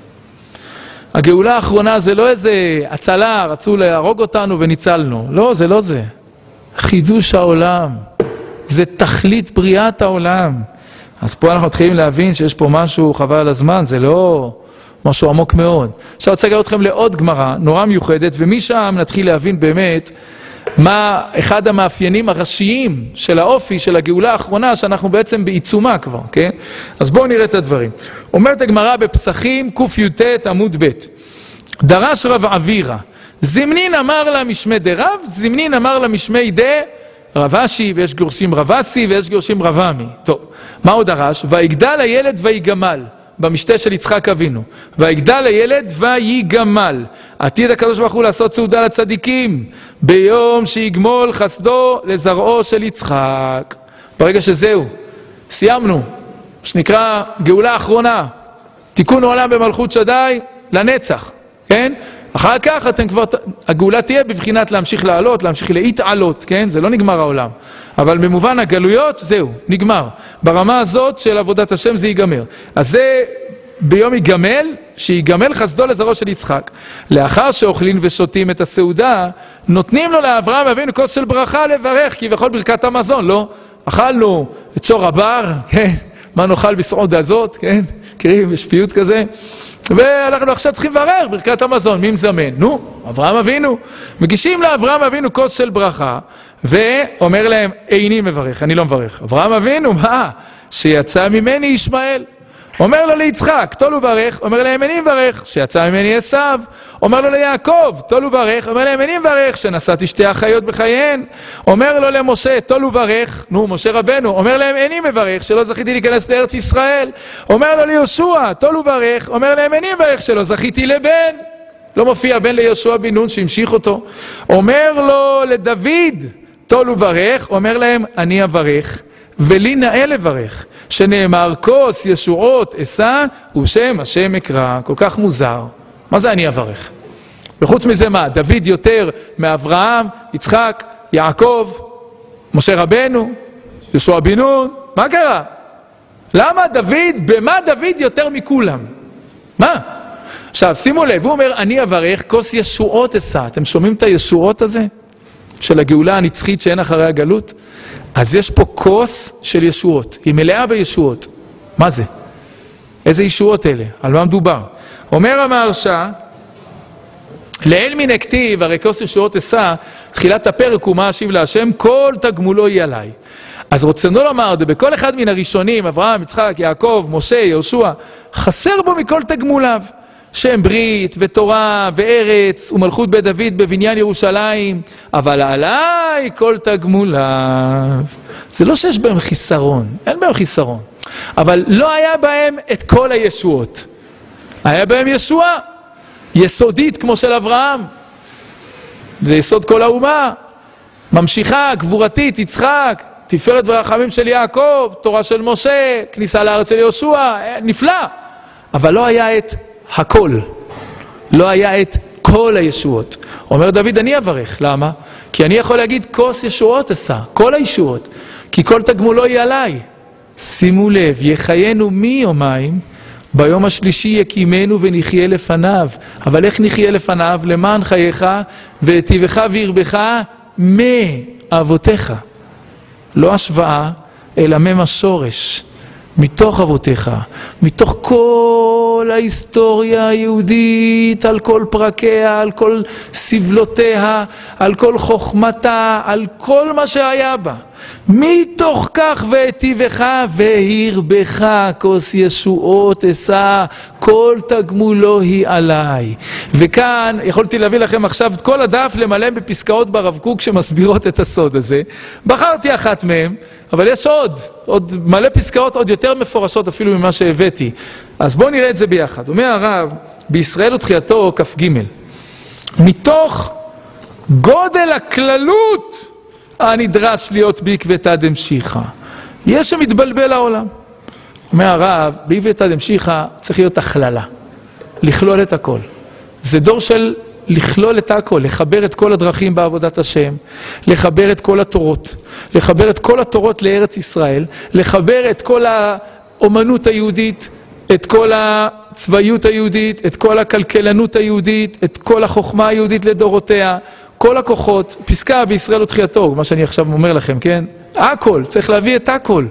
הגאולה האחרונה זה לא איזה הצלה, רצו להרוג אותנו וניצלנו. לא, זה לא זה. חידוש העולם. זה תכלית בריאת העולם. אז פה אנחנו מתחילים להבין שיש פה משהו חבל על הזמן, זה לא משהו עמוק מאוד. עכשיו אני רוצה להגיד אתכם לעוד גמרא, נורא מיוחדת, ומשם נתחיל להבין באמת מה אחד המאפיינים הראשיים של האופי של הגאולה האחרונה, שאנחנו בעצם בעיצומה כבר, כן? אז בואו נראה את הדברים. אומרת הגמרא בפסחים קי"ט עמוד ב', דרש רב אבירה, זמנין אמר לה משמי דרב, זמנין אמר לה משמי דה רב אשי, ויש גורשים רב אסי ויש גורשים רב עמי. טוב, מה הוא דרש? ויגדל הילד ויגמל, במשתה של יצחק אבינו, ויגדל הילד ויגמל. עתיד הקדוש ברוך הוא לעשות סעודה לצדיקים ביום שיגמול חסדו לזרעו של יצחק. ברגע שזהו, סיימנו, שנקרא גאולה אחרונה, תיקון העולם במלכות שדי לנצח, כן? אחר כך אתם כבר, הגאולה תהיה בבחינת להמשיך לעלות, להמשיך להתעלות, כן? זה לא נגמר העולם. אבל במובן הגלויות, זהו, נגמר. ברמה הזאת של עבודת השם זה ייגמר. אז זה ביום ייגמל, שיגמל חסדו לזרעו של יצחק. לאחר שאוכלים ושותים את הסעודה, נותנים לו לאברהם אבינו כוס של ברכה לברך, כי בכל ברכת המזון, לא? אכלנו את שור הבר, כן? מה נאכל בסעודה הזאת, כן? קראים, יש פיוט כזה. ואנחנו עכשיו צריכים לברר ברכת המזון, מי מזמן? נו, אברהם אבינו. מגישים לאברהם אבינו כוס של ברכה, ואומר להם, איני מברך, אני לא מברך. אברהם אבינו, מה? שיצא ממני ישמעאל. אומר לו ליצחק, תולו ברך, אומר להם, איני מברך, שיצא ממני עשיו. אומר לו ליעקב, תולו ברך, אומר להם, איני מברך, שנשאתי שתי החיות בחייהן. אומר לו למשה, תולו ברך, נו, משה רבנו, אומר להם, איני מברך, שלא זכיתי להיכנס לארץ ישראל. אומר לו ליהושע, תולו ברך, אומר להם, איני מברך, שלא זכיתי לבן. לא מופיע בן ליהושע בן נון שהמשיך אותו. אומר לו לדוד, תולו ברך, אומר להם, אני אברך, ולי נאה לברך, שנאמר כוס ישועות אשא ובשם השם אקרא. כל כך מוזר. מה זה אני אברך? וחוץ מזה מה? דוד יותר מאברהם, יצחק, יעקב, משה רבנו, יהושע בן נון, מה קרה? למה דוד, במה דוד יותר מכולם? מה? עכשיו שימו לב, הוא אומר אני אברך כוס ישועות אשא. אתם שומעים את הישועות הזה? של הגאולה הנצחית שאין אחרי הגלות? אז יש פה כוס של ישועות, היא מלאה בישועות. מה זה? איזה ישועות אלה? על מה מדובר? אומר המהרש"א, לאל מן הכתיב, הרי כוס ישועות אשא, תחילת הפרק הוא מה אשיב להשם, כל תגמולו היא עליי. אז רצונו לומר, בכל אחד מן הראשונים, אברהם, יצחק, יעקב, משה, יהושע, חסר בו מכל תגמוליו. שם ברית ותורה וארץ ומלכות בית דוד בבניין ירושלים, אבל עליי כל תגמוליו. זה לא שיש בהם חיסרון, אין בהם חיסרון. אבל לא היה בהם את כל הישועות. היה בהם ישועה יסודית כמו של אברהם. זה יסוד כל האומה. ממשיכה, גבורתית, יצחק, תפארת ורחמים של יעקב, תורה של משה, כניסה לארץ של יהושע, נפלא. אבל לא היה את הכל. לא היה את כל הישועות. אומר דוד, אני אברך. למה? כי אני יכול להגיד כוס ישועות אשא, כל הישועות. כי כל תגמולו היא עליי. שימו לב, יחיינו מי יומיים, ביום השלישי יקימנו ונחיה לפניו. אבל איך נחיה לפניו? למען חייך והיטיבך וירבך מאבותיך. לא השוואה, אלא מם השורש. מתוך אבותיך, מתוך כל ההיסטוריה היהודית, על כל פרקיה, על כל סבלותיה, על כל חוכמתה, על כל מה שהיה בה. מתוך כך והיטיבך והרבך כוס ישועות אשא, כל תגמולו היא עליי. וכאן יכולתי להביא לכם עכשיו את כל הדף למלא בפסקאות ברב קוק שמסבירות את הסוד הזה. בחרתי אחת מהם, אבל יש עוד, עוד מלא פסקאות עוד יותר מפורשות אפילו ממה שהבאתי. אז בואו נראה את זה ביחד. אומר הרב, בישראל ותחייתו כף ג' מתוך גודל הכללות הנדרש להיות בעקבתא דמשיחא. יש שמתבלבל העולם. אומר הרב, בעקבתא דמשיחא צריך להיות הכללה. לכלול את הכל. זה דור של לכלול את הכל, לחבר את כל הדרכים בעבודת השם, לחבר את כל התורות, לחבר את כל התורות לארץ ישראל, לחבר את כל האומנות היהודית, את כל הצבאיות היהודית, את כל הכלכלנות היהודית, את כל החוכמה היהודית לדורותיה, כל הכוחות, פסקה בישראל ותחייתו, מה שאני עכשיו אומר לכם, כן? הכל, צריך להביא את הכל.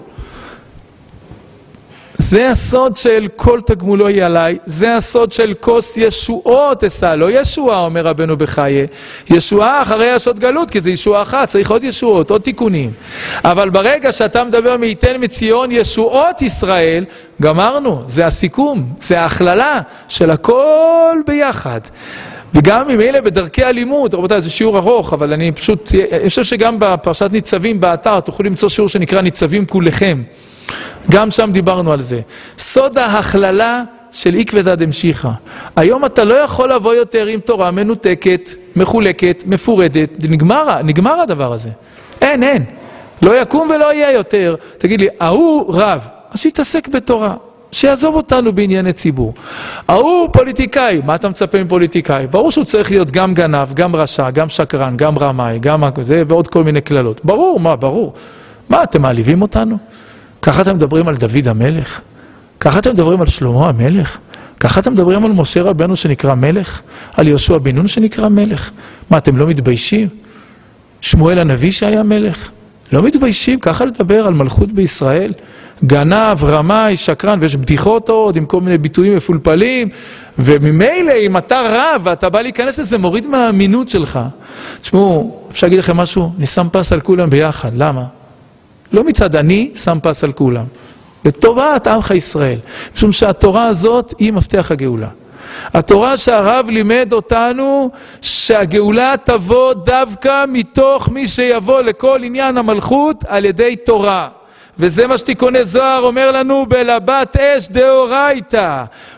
זה הסוד של כל תגמולו היא עליי, זה הסוד של כוס ישועות אשא, לא ישועה, אומר רבנו בחיי, ישועה אחרי השעות גלות, כי זה ישועה אחת, צריך עוד ישועות, עוד תיקונים. אבל ברגע שאתה מדבר מייתן מציון ישועות ישראל, גמרנו, זה הסיכום, זה ההכללה של הכל ביחד. וגם ממילא בדרכי הלימוד, רבותיי, זה שיעור ארוך, אבל אני פשוט, אני חושב שגם בפרשת ניצבים באתר, תוכלו למצוא שיעור שנקרא ניצבים כולכם. גם שם דיברנו על זה. סוד ההכללה של עקבתא דמשיחא. היום אתה לא יכול לבוא יותר עם תורה מנותקת, מחולקת, מפורדת, נגמר, נגמר הדבר הזה. אין, אין. לא יקום ולא יהיה יותר. תגיד לי, ההוא רב, אז שיתעסק בתורה. שיעזוב אותנו בענייני ציבור. ההוא פוליטיקאי, מה אתה מצפה עם פוליטיקאי? ברור שהוא צריך להיות גם גנב, גם רשע, גם שקרן, גם רמאי, גם זה ועוד כל מיני כללות. ברור, מה, ברור. מה, אתם מעליבים אותנו? ככה אתם מדברים על דוד המלך? ככה אתם מדברים על שלמה המלך? ככה אתם מדברים על משה רבנו שנקרא מלך? על יהושע בן נון שנקרא מלך? מה, אתם לא מתביישים? שמואל הנביא שהיה מלך? לא מתביישים? ככה לדבר על מלכות בישראל? גנב, רמאי, שקרן, ויש בדיחות עוד עם כל מיני ביטויים מפולפלים, וממילא אם אתה רב ואתה בא להיכנס לזה, מוריד מהאמינות שלך. תשמעו, אפשר להגיד לכם משהו? אני שם פס על כולם ביחד. למה? לא מצד אני שם פס על כולם. לטובת עמך ישראל. משום שהתורה הזאת היא מפתח הגאולה. התורה שהרב לימד אותנו שהגאולה תבוא דווקא מתוך מי שיבוא לכל עניין המלכות על ידי תורה. וזה מה שתיקוני זוהר אומר לנו בלבת אש דאורייתא.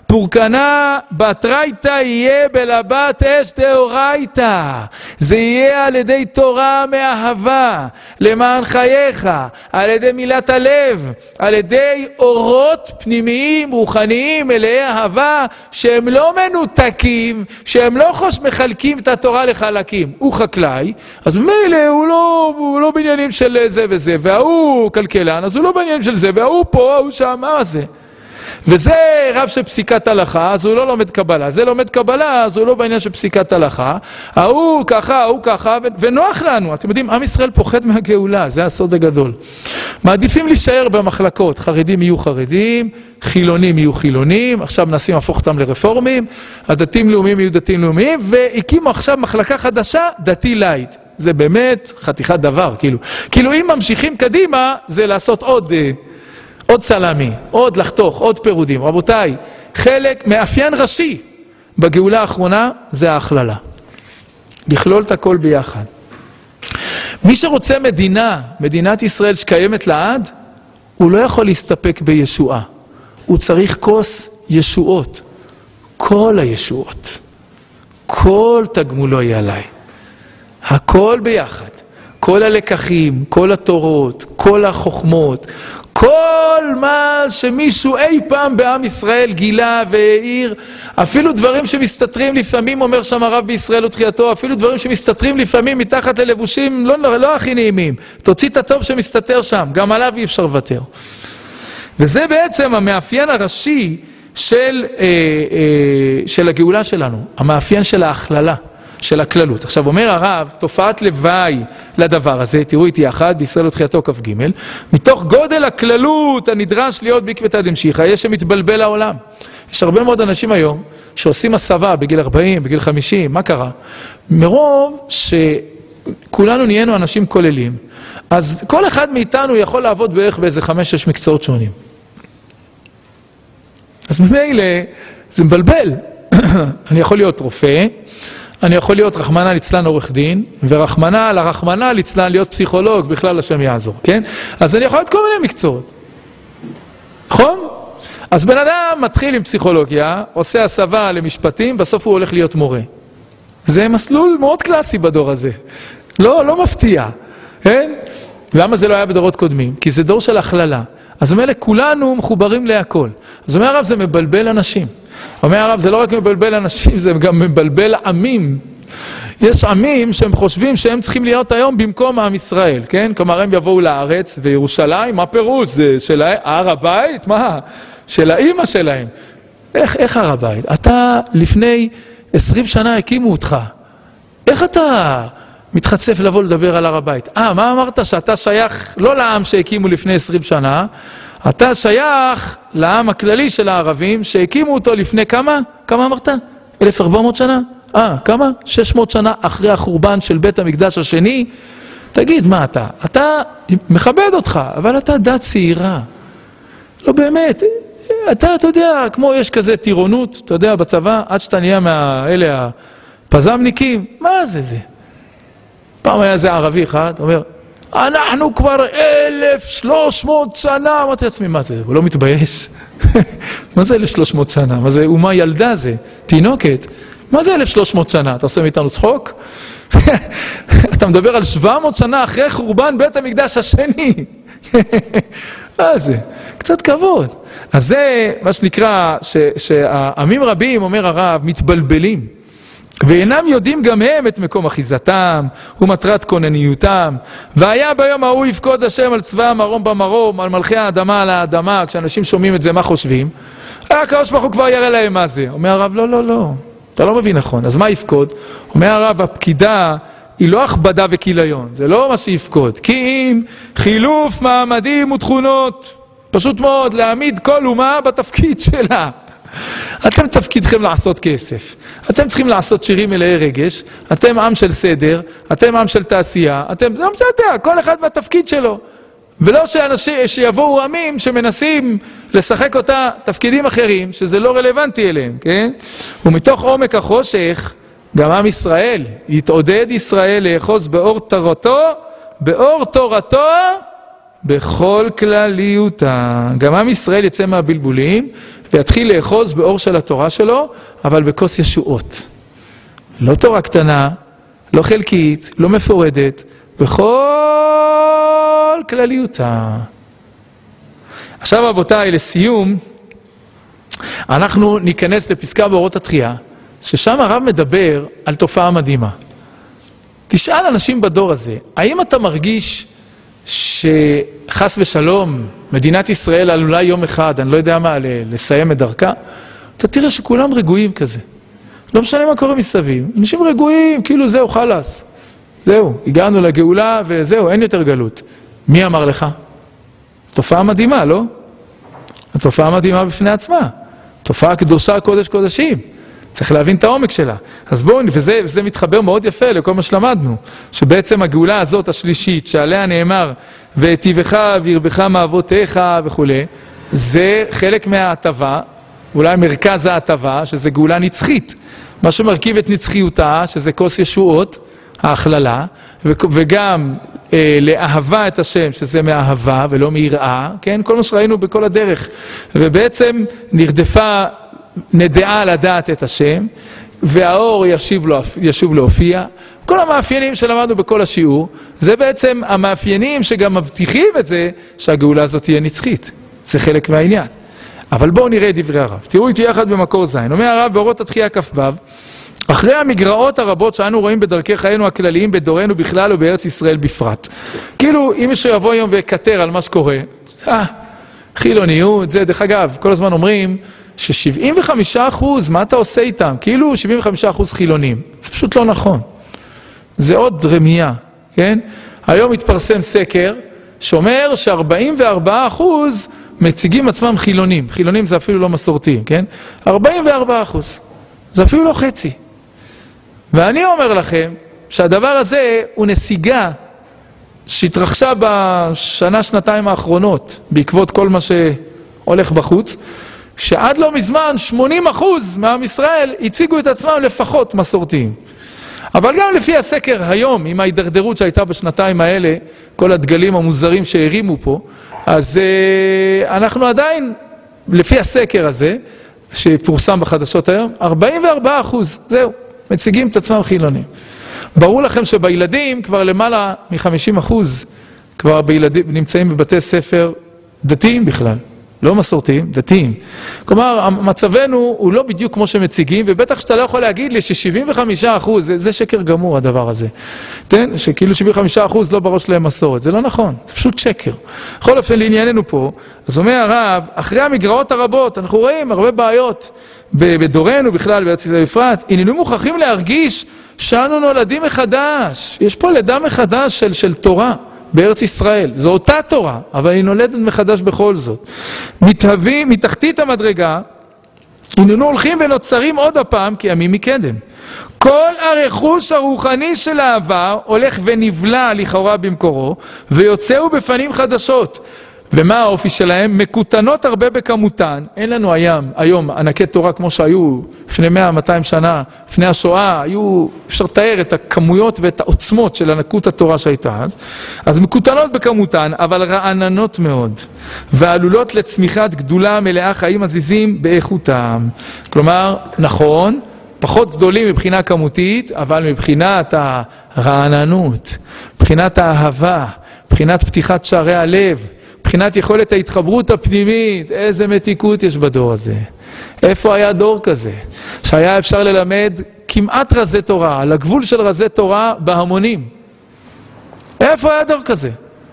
פורקנה בתרייתא יהיה בלבת אש דאורייתא. זה יהיה על ידי תורה מאהבה, למען חייך, על ידי מילת הלב, על ידי אורות פנימיים, רוחניים, מלאי אהבה, שהם לא מנותקים, שהם לא חוש מחלקים את התורה לחלקים. הוא חקלאי, אז ממילא הוא לא, הוא לא בעניינים של זה וזה, והוא כלכלן, אז הוא לא בעניינים של זה, והוא פה, הוא שם, מה זה? וזה רב של פסיקת הלכה, אז הוא לא לומד קבלה. זה לומד קבלה, אז הוא לא בעניין של פסיקת הלכה. ההוא ככה, ההוא ככה, ונוח לנו. אתם יודעים, עם ישראל פוחד מהגאולה, זה הסוד הגדול. מעדיפים להישאר במחלקות. חרדים יהיו חרדים, חילונים יהיו חילונים, עכשיו מנסים להפוך אותם לרפורמים, הדתיים לאומיים יהיו דתיים לאומיים, והקימו עכשיו מחלקה חדשה, דתי לייט. זה באמת חתיכת דבר, כאילו. כאילו אם ממשיכים קדימה, זה לעשות עוד... עוד סלמי, עוד לחתוך, עוד פירודים. רבותיי, חלק, מאפיין ראשי בגאולה האחרונה זה ההכללה. לכלול את הכל ביחד. מי שרוצה מדינה, מדינת ישראל שקיימת לעד, הוא לא יכול להסתפק בישועה. הוא צריך כוס ישועות. כל הישועות. כל תגמולו יהיה עליי. הכל ביחד. כל הלקחים, כל התורות, כל החוכמות, כל מה שמישהו אי פעם בעם ישראל גילה והעיר, אפילו דברים שמסתתרים לפעמים, אומר שם הרב בישראל ותחייתו, אפילו דברים שמסתתרים לפעמים מתחת ללבושים לא, לא הכי נעימים. תוציא את הטוב שמסתתר שם, גם עליו אי אפשר לוותר. וזה בעצם המאפיין הראשי של, אה, אה, של הגאולה שלנו, המאפיין של ההכללה. של הכללות. עכשיו אומר הרב, תופעת לוואי לדבר הזה, תראו איתי יחד, בישראל ותחייתו כף ג', מתוך גודל הכללות הנדרש להיות בעקבתא דמשיחא, יש שמתבלבל העולם. יש הרבה מאוד אנשים היום שעושים הסבה בגיל ארבעים, בגיל חמישים, מה קרה? מרוב שכולנו נהיינו אנשים כוללים, אז כל אחד מאיתנו יכול לעבוד בערך באיזה חמש, שש מקצועות שונים. אז ממילא זה מבלבל. אני יכול להיות רופא, אני יכול להיות רחמנא ליצלן עורך דין, ורחמנא לרחמנא ליצלן להיות פסיכולוג, בכלל השם יעזור, כן? אז אני יכול להיות כל מיני מקצועות. נכון? אז בן אדם מתחיל עם פסיכולוגיה, עושה הסבה למשפטים, בסוף הוא הולך להיות מורה. זה מסלול מאוד קלאסי בדור הזה. לא, לא מפתיע. כן? למה זה לא היה בדורות קודמים? כי זה דור של הכללה. אז אומר, כולנו מחוברים להכל. אז אומר הרב, זה מבלבל אנשים. אומר הרב, זה לא רק מבלבל אנשים, זה גם מבלבל עמים. יש עמים שהם חושבים שהם צריכים להיות היום במקום עם ישראל, כן? כלומר, הם יבואו לארץ וירושלים, מה פירוש? זה של הר הבית? מה? של האמא שלהם. איך, איך הר הבית? אתה לפני עשרים שנה הקימו אותך. איך אתה מתחצף לבוא לדבר על הר הבית? אה, מה אמרת? שאתה שייך לא לעם שהקימו לפני עשרים שנה, אתה שייך לעם הכללי של הערבים שהקימו אותו לפני כמה? כמה אמרת? אלף וארבע מאות שנה? אה, כמה? שש מאות שנה אחרי החורבן של בית המקדש השני. תגיד, מה אתה? אתה מכבד אותך, אבל אתה דת צעירה. לא באמת. אתה, אתה יודע, כמו יש כזה טירונות, אתה יודע, בצבא, עד שאתה נהיה מאלה הפזמניקים, מה זה זה? פעם היה זה ערבי אחד, אומר, אנחנו כבר אלף שלוש מאות שנה, אמרתי לעצמי, מה זה? הוא לא מתבייש? מה זה אלף שלוש מאות שנה? מה זה אומה ילדה זה? תינוקת? מה זה אלף שלוש מאות שנה? אתה עושה מאיתנו צחוק? אתה מדבר על שבע מאות שנה אחרי חורבן בית המקדש השני. מה זה? קצת כבוד. אז זה מה שנקרא, שהעמים רבים, אומר הרב, מתבלבלים. ואינם יודעים גם הם את מקום אחיזתם ומטרת כונניותם. והיה ביום ההוא יפקוד השם על צבא המרום במרום, על מלכי האדמה על האדמה. כשאנשים שומעים את זה, מה חושבים? הקדוש ברוך הוא כבר יראה להם מה זה. אומר הרב, לא, לא, לא. אתה לא מבין נכון. אז מה יפקוד? אומר הרב, הפקידה היא לא הכבדה וכיליון. זה לא מה שיפקוד. כי אם חילוף מעמדים ותכונות. פשוט מאוד, להעמיד כל אומה בתפקיד שלה. אתם תפקידכם לעשות כסף, אתם צריכים לעשות שירים מלאי רגש, אתם עם של סדר, אתם עם של תעשייה, אתם, לא משנה, כל אחד בתפקיד שלו. ולא שאנשים, שיבואו עמים שמנסים לשחק אותה תפקידים אחרים, שזה לא רלוונטי אליהם, כן? ומתוך עומק החושך, גם עם ישראל, יתעודד ישראל לאחוז באור תורתו, באור תורתו, בכל כלליותה. גם עם ישראל יצא מהבלבולים ויתחיל לאחוז באור של התורה שלו, אבל בכוס ישועות. לא תורה קטנה, לא חלקית, לא מפורדת, בכל כלליותה. עכשיו רבותיי, לסיום, אנחנו ניכנס לפסקה באורות התחייה, ששם הרב מדבר על תופעה מדהימה. תשאל אנשים בדור הזה, האם אתה מרגיש שחס ושלום מדינת ישראל עלולה יום אחד, אני לא יודע מה, לסיים את דרכה? אתה תראה שכולם רגועים כזה. לא משנה מה קורה מסביב. אנשים רגועים, כאילו זהו, חלס. זהו, הגענו לגאולה וזהו, אין יותר גלות. מי אמר לך? תופעה מדהימה, לא? התופעה מדהימה בפני עצמה. תופעה קדושה קודש קודשים. צריך להבין את העומק שלה. אז בואו, וזה, וזה מתחבר מאוד יפה לכל מה שלמדנו, שבעצם הגאולה הזאת השלישית, שעליה נאמר, והיטיבך וירבך מאבותיך וכו', זה חלק מההטבה, אולי מרכז ההטבה, שזה גאולה נצחית. מה שמרכיב את נצחיותה, שזה כוס ישועות, ההכללה, וגם אה, לאהבה את השם, שזה מאהבה ולא מיראה, כן? כל מה שראינו בכל הדרך. ובעצם נרדפה, נדעה לדעת את השם, והאור ישיב לו, ישוב להופיע. כל המאפיינים שלמדנו בכל השיעור, זה בעצם המאפיינים שגם מבטיחים את זה, שהגאולה הזאת תהיה נצחית. זה חלק מהעניין. אבל בואו נראה את דברי הרב. תראו איתי יחד במקור זין. אומר הרב באורות התחייה כ"ו, אחרי המגרעות הרבות שאנו רואים בדרכי חיינו הכלליים בדורנו בכלל ובארץ ישראל בפרט. כאילו, אם מישהו יבוא היום ויקטר על מה שקורה, אה, חילוניות, זה דרך אגב, כל הזמן אומרים ש-שבעים וחמישה אחוז, מה אתה עושה איתם? כאילו שבעים וחמישה אחוז חילונים. זה פשוט לא נכון. זה עוד רמייה, כן? היום התפרסם סקר שאומר ש-ארבעים וארבעה אחוז מציגים עצמם חילונים. חילונים זה אפילו לא מסורתיים, כן? ארבעים וארבעה אחוז. זה אפילו לא חצי. ואני אומר לכם שהדבר הזה הוא נסיגה שהתרחשה בשנה, שנתיים האחרונות, בעקבות כל מה שהולך בחוץ, שעד לא מזמן שמונים אחוז מעם ישראל הציגו את עצמם לפחות מסורתיים. אבל גם לפי הסקר היום, עם ההידרדרות שהייתה בשנתיים האלה, כל הדגלים המוזרים שהרימו פה, אז uh, אנחנו עדיין, לפי הסקר הזה, שפורסם בחדשות היום, ארבעים וארבעה אחוז, זהו, מציגים את עצמם חילונים. ברור לכם שבילדים כבר למעלה מ-חמישים אחוז, כבר בילדים נמצאים בבתי ספר דתיים בכלל. לא מסורתיים, דתיים. כלומר, מצבנו הוא לא בדיוק כמו שמציגים, ובטח שאתה לא יכול להגיד לי ש-שבעים וחמישה אחוז, זה, זה שקר גמור הדבר הזה. תן, שכאילו שבעים וחמישה אחוז לא בראש להם מסורת. זה לא נכון, זה פשוט שקר. בכל אופן, לענייננו פה, אז אומר הרב, אחרי המגרעות הרבות, אנחנו רואים הרבה בעיות בדורנו בכלל, בארץ ישראל בפרט, הננו מוכרחים להרגיש שאנו נולדים מחדש. יש פה לידה מחדש של, של תורה. בארץ ישראל, זו אותה תורה, אבל היא נולדת מחדש בכל זאת. מתהווים, מתחתית המדרגה, הננו הולכים ונוצרים עוד הפעם כימים מקדם. כל הרכוש הרוחני של העבר הולך ונבלע לכאורה במקורו, ויוצאו בפנים חדשות. ומה האופי שלהם? מקוטנות הרבה בכמותן. אין לנו היום, היום ענקי תורה כמו שהיו לפני מאה מאתיים שנה, לפני השואה, היו, אפשר לתאר את הכמויות ואת העוצמות של ענקות התורה שהייתה אז. אז מקוטנות בכמותן, אבל רעננות מאוד, ועלולות לצמיחת גדולה מלאה חיים עזיזים באיכותם. כלומר, נכון, פחות גדולים מבחינה כמותית, אבל מבחינת הרעננות, מבחינת האהבה, מבחינת פתיחת שערי הלב, מבחינת יכולת ההתחברות הפנימית, איזה מתיקות יש בדור הזה. איפה היה דור כזה? שהיה אפשר ללמד כמעט רזי תורה, על הגבול של רזי תורה בהמונים. איפה היה דור כזה?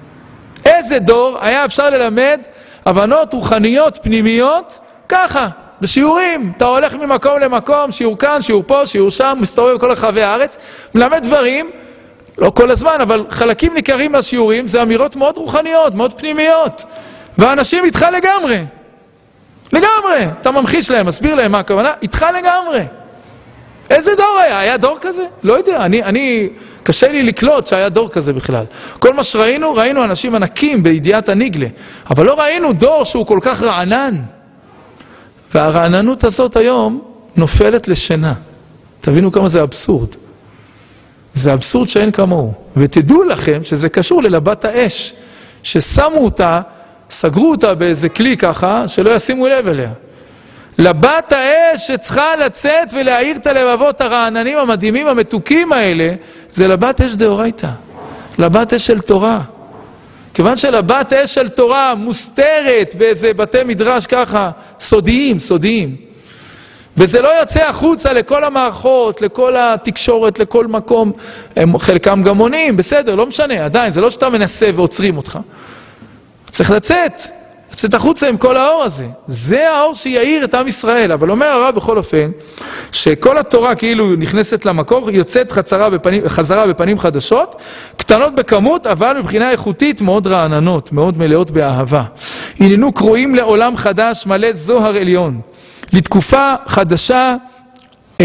איזה דור היה אפשר ללמד הבנות רוחניות פנימיות ככה, בשיעורים. אתה הולך ממקום למקום, שיעור כאן, שיעור פה, שיעור שם, מסתובב בכל רחבי הארץ, מלמד דברים, לא כל הזמן, אבל חלקים ניכרים מהשיעורים, זה אמירות מאוד רוחניות, מאוד פנימיות. ואנשים איתך לגמרי. לגמרי. אתה ממחיש להם, מסביר להם מה הכוונה, איתך לגמרי. איזה דור היה? היה דור כזה? לא יודע. אני, אני, קשה לי לקלוט שהיה דור כזה בכלל. כל מה שראינו, ראינו אנשים ענקים בידיעת הנגלה. אבל לא ראינו דור שהוא כל כך רענן. והרעננות הזאת היום נופלת לשינה. תבינו כמה זה אבסורד. זה אבסורד שאין כמוהו. ותדעו לכם שזה קשור ללבת האש ששמו אותה, סגרו אותה באיזה כלי ככה, שלא ישימו לב אליה. לבת האש שצריכה לצאת ולהאיר את הלבבות הרעננים המדהימים המתוקים האלה, זה לבת אש דאורייתא, לבת אש של תורה. כיוון שלבת אש של תורה מוסתרת באיזה בתי מדרש ככה, סודיים, סודיים. וזה לא יוצא החוצה לכל המערכות, לכל התקשורת, לכל מקום. הם חלקם גם עונים, בסדר, לא משנה, עדיין, זה לא שאתה מנסה ועוצרים אותך. צריך לצאת, לצאת החוצה עם כל האור הזה. זה האור שיעיר את עם ישראל. אבל אומר הרב בכל אופן, שכל התורה כאילו נכנסת למקור, יוצאת חזרה בפנים, חזרה בפנים חדשות, קטנות בכמות, אבל מבחינה איכותית מאוד רעננות, מאוד מלאות באהבה. הננו קרואים לעולם חדש מלא זוהר עליון. לתקופה חדשה אה,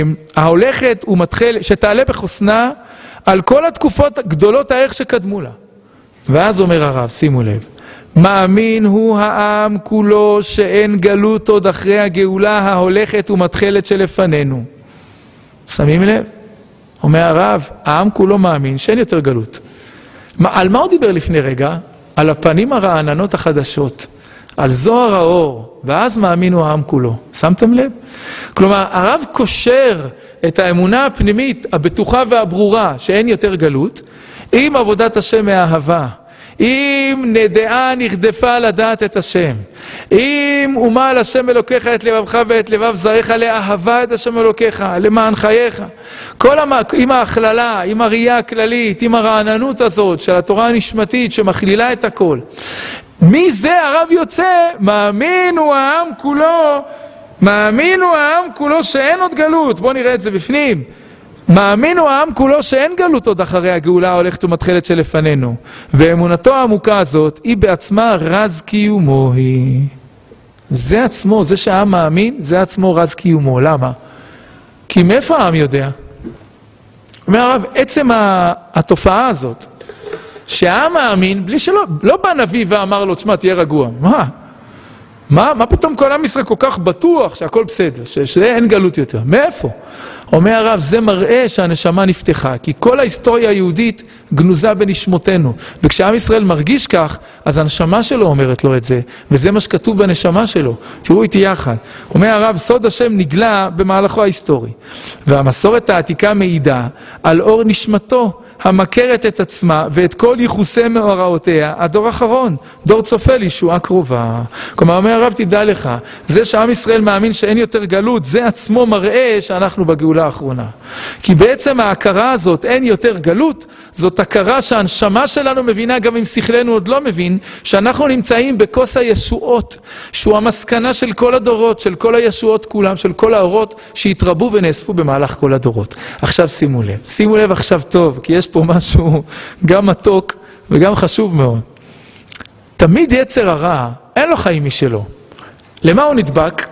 ההולכת ומתחיל, שתעלה בחוסנה על כל התקופות גדולות הערך שקדמו לה. ואז אומר הרב, שימו לב, מאמין הוא העם כולו שאין גלות עוד אחרי הגאולה ההולכת ומתחילת שלפנינו. שמים לב? אומר הרב, העם כולו מאמין שאין יותר גלות. מה, על מה הוא דיבר לפני רגע? על הפנים הרעננות החדשות. על זוהר האור, ואז מאמינו העם כולו. שמתם לב? כלומר, הרב קושר את האמונה הפנימית, הבטוחה והברורה, שאין יותר גלות, עם עבודת השם מהאהבה, אם נדעה נכדפה לדעת את השם, אם אומה על השם אלוקיך את לבבך ואת לבב זריך, לאהבה את השם אלוקיך, למען חייך. כל המ... עם ההכללה, עם הראייה הכללית, עם הרעננות הזאת של התורה הנשמתית שמכלילה את הכל. מזה הרב יוצא, מאמין הוא העם כולו, מאמין הוא העם כולו שאין עוד גלות. בואו נראה את זה בפנים. מאמין הוא העם כולו שאין גלות עוד אחרי הגאולה ההולכת ומתחילת שלפנינו. ואמונתו העמוקה הזאת היא בעצמה רז קיומו היא. זה עצמו, זה שהעם מאמין, זה עצמו רז קיומו. למה? כי מאיפה העם יודע? אומר הרב, עצם התופעה הזאת, שהעם מאמין, בלי שלא, לא בא נביא ואמר לו, תשמע, תהיה רגוע. מה? מה? מה פתאום כל עם ישראל כל כך בטוח שהכל בסדר, שאין גלות יותר? מאיפה? אומר הרב, זה מראה שהנשמה נפתחה, כי כל ההיסטוריה היהודית גנוזה בנשמותינו, וכשעם ישראל מרגיש כך, אז הנשמה שלו אומרת לו את זה, וזה מה שכתוב בנשמה שלו. תראו איתי יחד. אומר הרב, סוד השם נגלה במהלכו ההיסטורי, והמסורת העתיקה מעידה על אור נשמתו, המכרת את עצמה ואת כל ייחוסי מאורעותיה, הדור האחרון, דור צופה לישועה קרובה. כלומר, אומר הרב, תדע לך, זה שעם ישראל מאמין שאין יותר גלות, זה עצמו מראה שאנחנו בגאולה האחרונה. כי בעצם ההכרה הזאת, אין יותר גלות, זאת הכרה שהנשמה שלנו מבינה, גם אם שכלנו עוד לא מבין, שאנחנו נמצאים בכוס הישועות, שהוא המסקנה של כל הדורות, של כל הישועות כולם, של כל האורות שהתרבו ונאספו במהלך כל הדורות. עכשיו שימו לב, שימו לב עכשיו טוב, כי יש פה משהו גם מתוק וגם חשוב מאוד. תמיד יצר הרע, אין לו חיים משלו. למה הוא נדבק?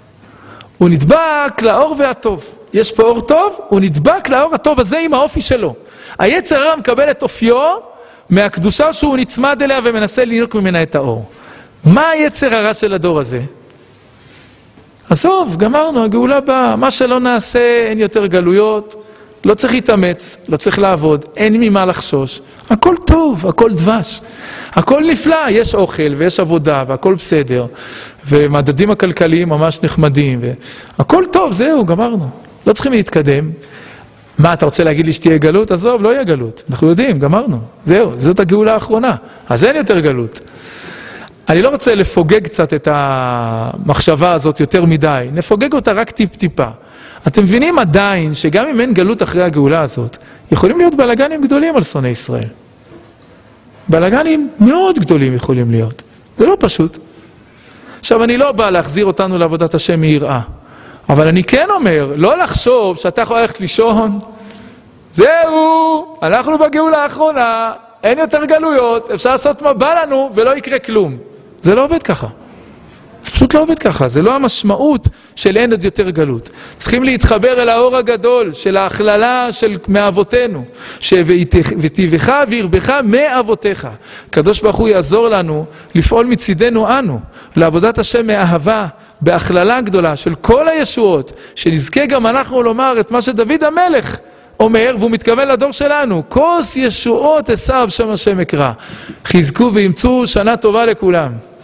הוא נדבק לאור והטוב. יש פה אור טוב, הוא נדבק לאור הטוב הזה עם האופי שלו. היצר הרע מקבל את אופיו מהקדושה שהוא נצמד אליה ומנסה לינוק ממנה את האור. מה היצר הרע של הדור הזה? עזוב, גמרנו, הגאולה באה, מה שלא נעשה, אין יותר גלויות, לא צריך להתאמץ, לא צריך לעבוד, אין ממה לחשוש, הכל טוב, הכל דבש, הכל נפלא, יש אוכל ויש עבודה והכל בסדר, ומדדים הכלכליים ממש נחמדים, והכל טוב, זהו, גמרנו, לא צריכים להתקדם. מה, אתה רוצה להגיד לי שתהיה גלות? עזוב, לא יהיה גלות, אנחנו יודעים, גמרנו, זהו, זאת הגאולה האחרונה, אז אין יותר גלות. אני לא רוצה לפוגג קצת את המחשבה הזאת יותר מדי, נפוגג אותה רק טיפ-טיפה. אתם מבינים עדיין שגם אם אין גלות אחרי הגאולה הזאת, יכולים להיות בלגנים גדולים על שונאי ישראל. בלגנים מאוד גדולים יכולים להיות. זה לא פשוט. עכשיו, אני לא בא להחזיר אותנו לעבודת השם מיראה, אבל אני כן אומר, לא לחשוב שאתה יכול ללכת לישון, זהו, אנחנו בגאולה האחרונה, אין יותר גלויות, אפשר לעשות מה בא לנו ולא יקרה כלום. זה לא עובד ככה. זה פשוט לא עובד ככה, זה לא המשמעות של אין עוד יותר גלות. צריכים להתחבר אל האור הגדול של ההכללה של מאבותינו, ותיבך וירבך מאבותיך. הקדוש ברוך הוא יעזור לנו לפעול מצידנו אנו, לעבודת השם מאהבה, בהכללה גדולה של כל הישועות, שנזכה גם אנחנו לומר את מה שדוד המלך אומר, והוא מתכוון לדור שלנו, כוס ישועות אשא שם השם אקרא. חזקו ואמצו, שנה טובה לכולם.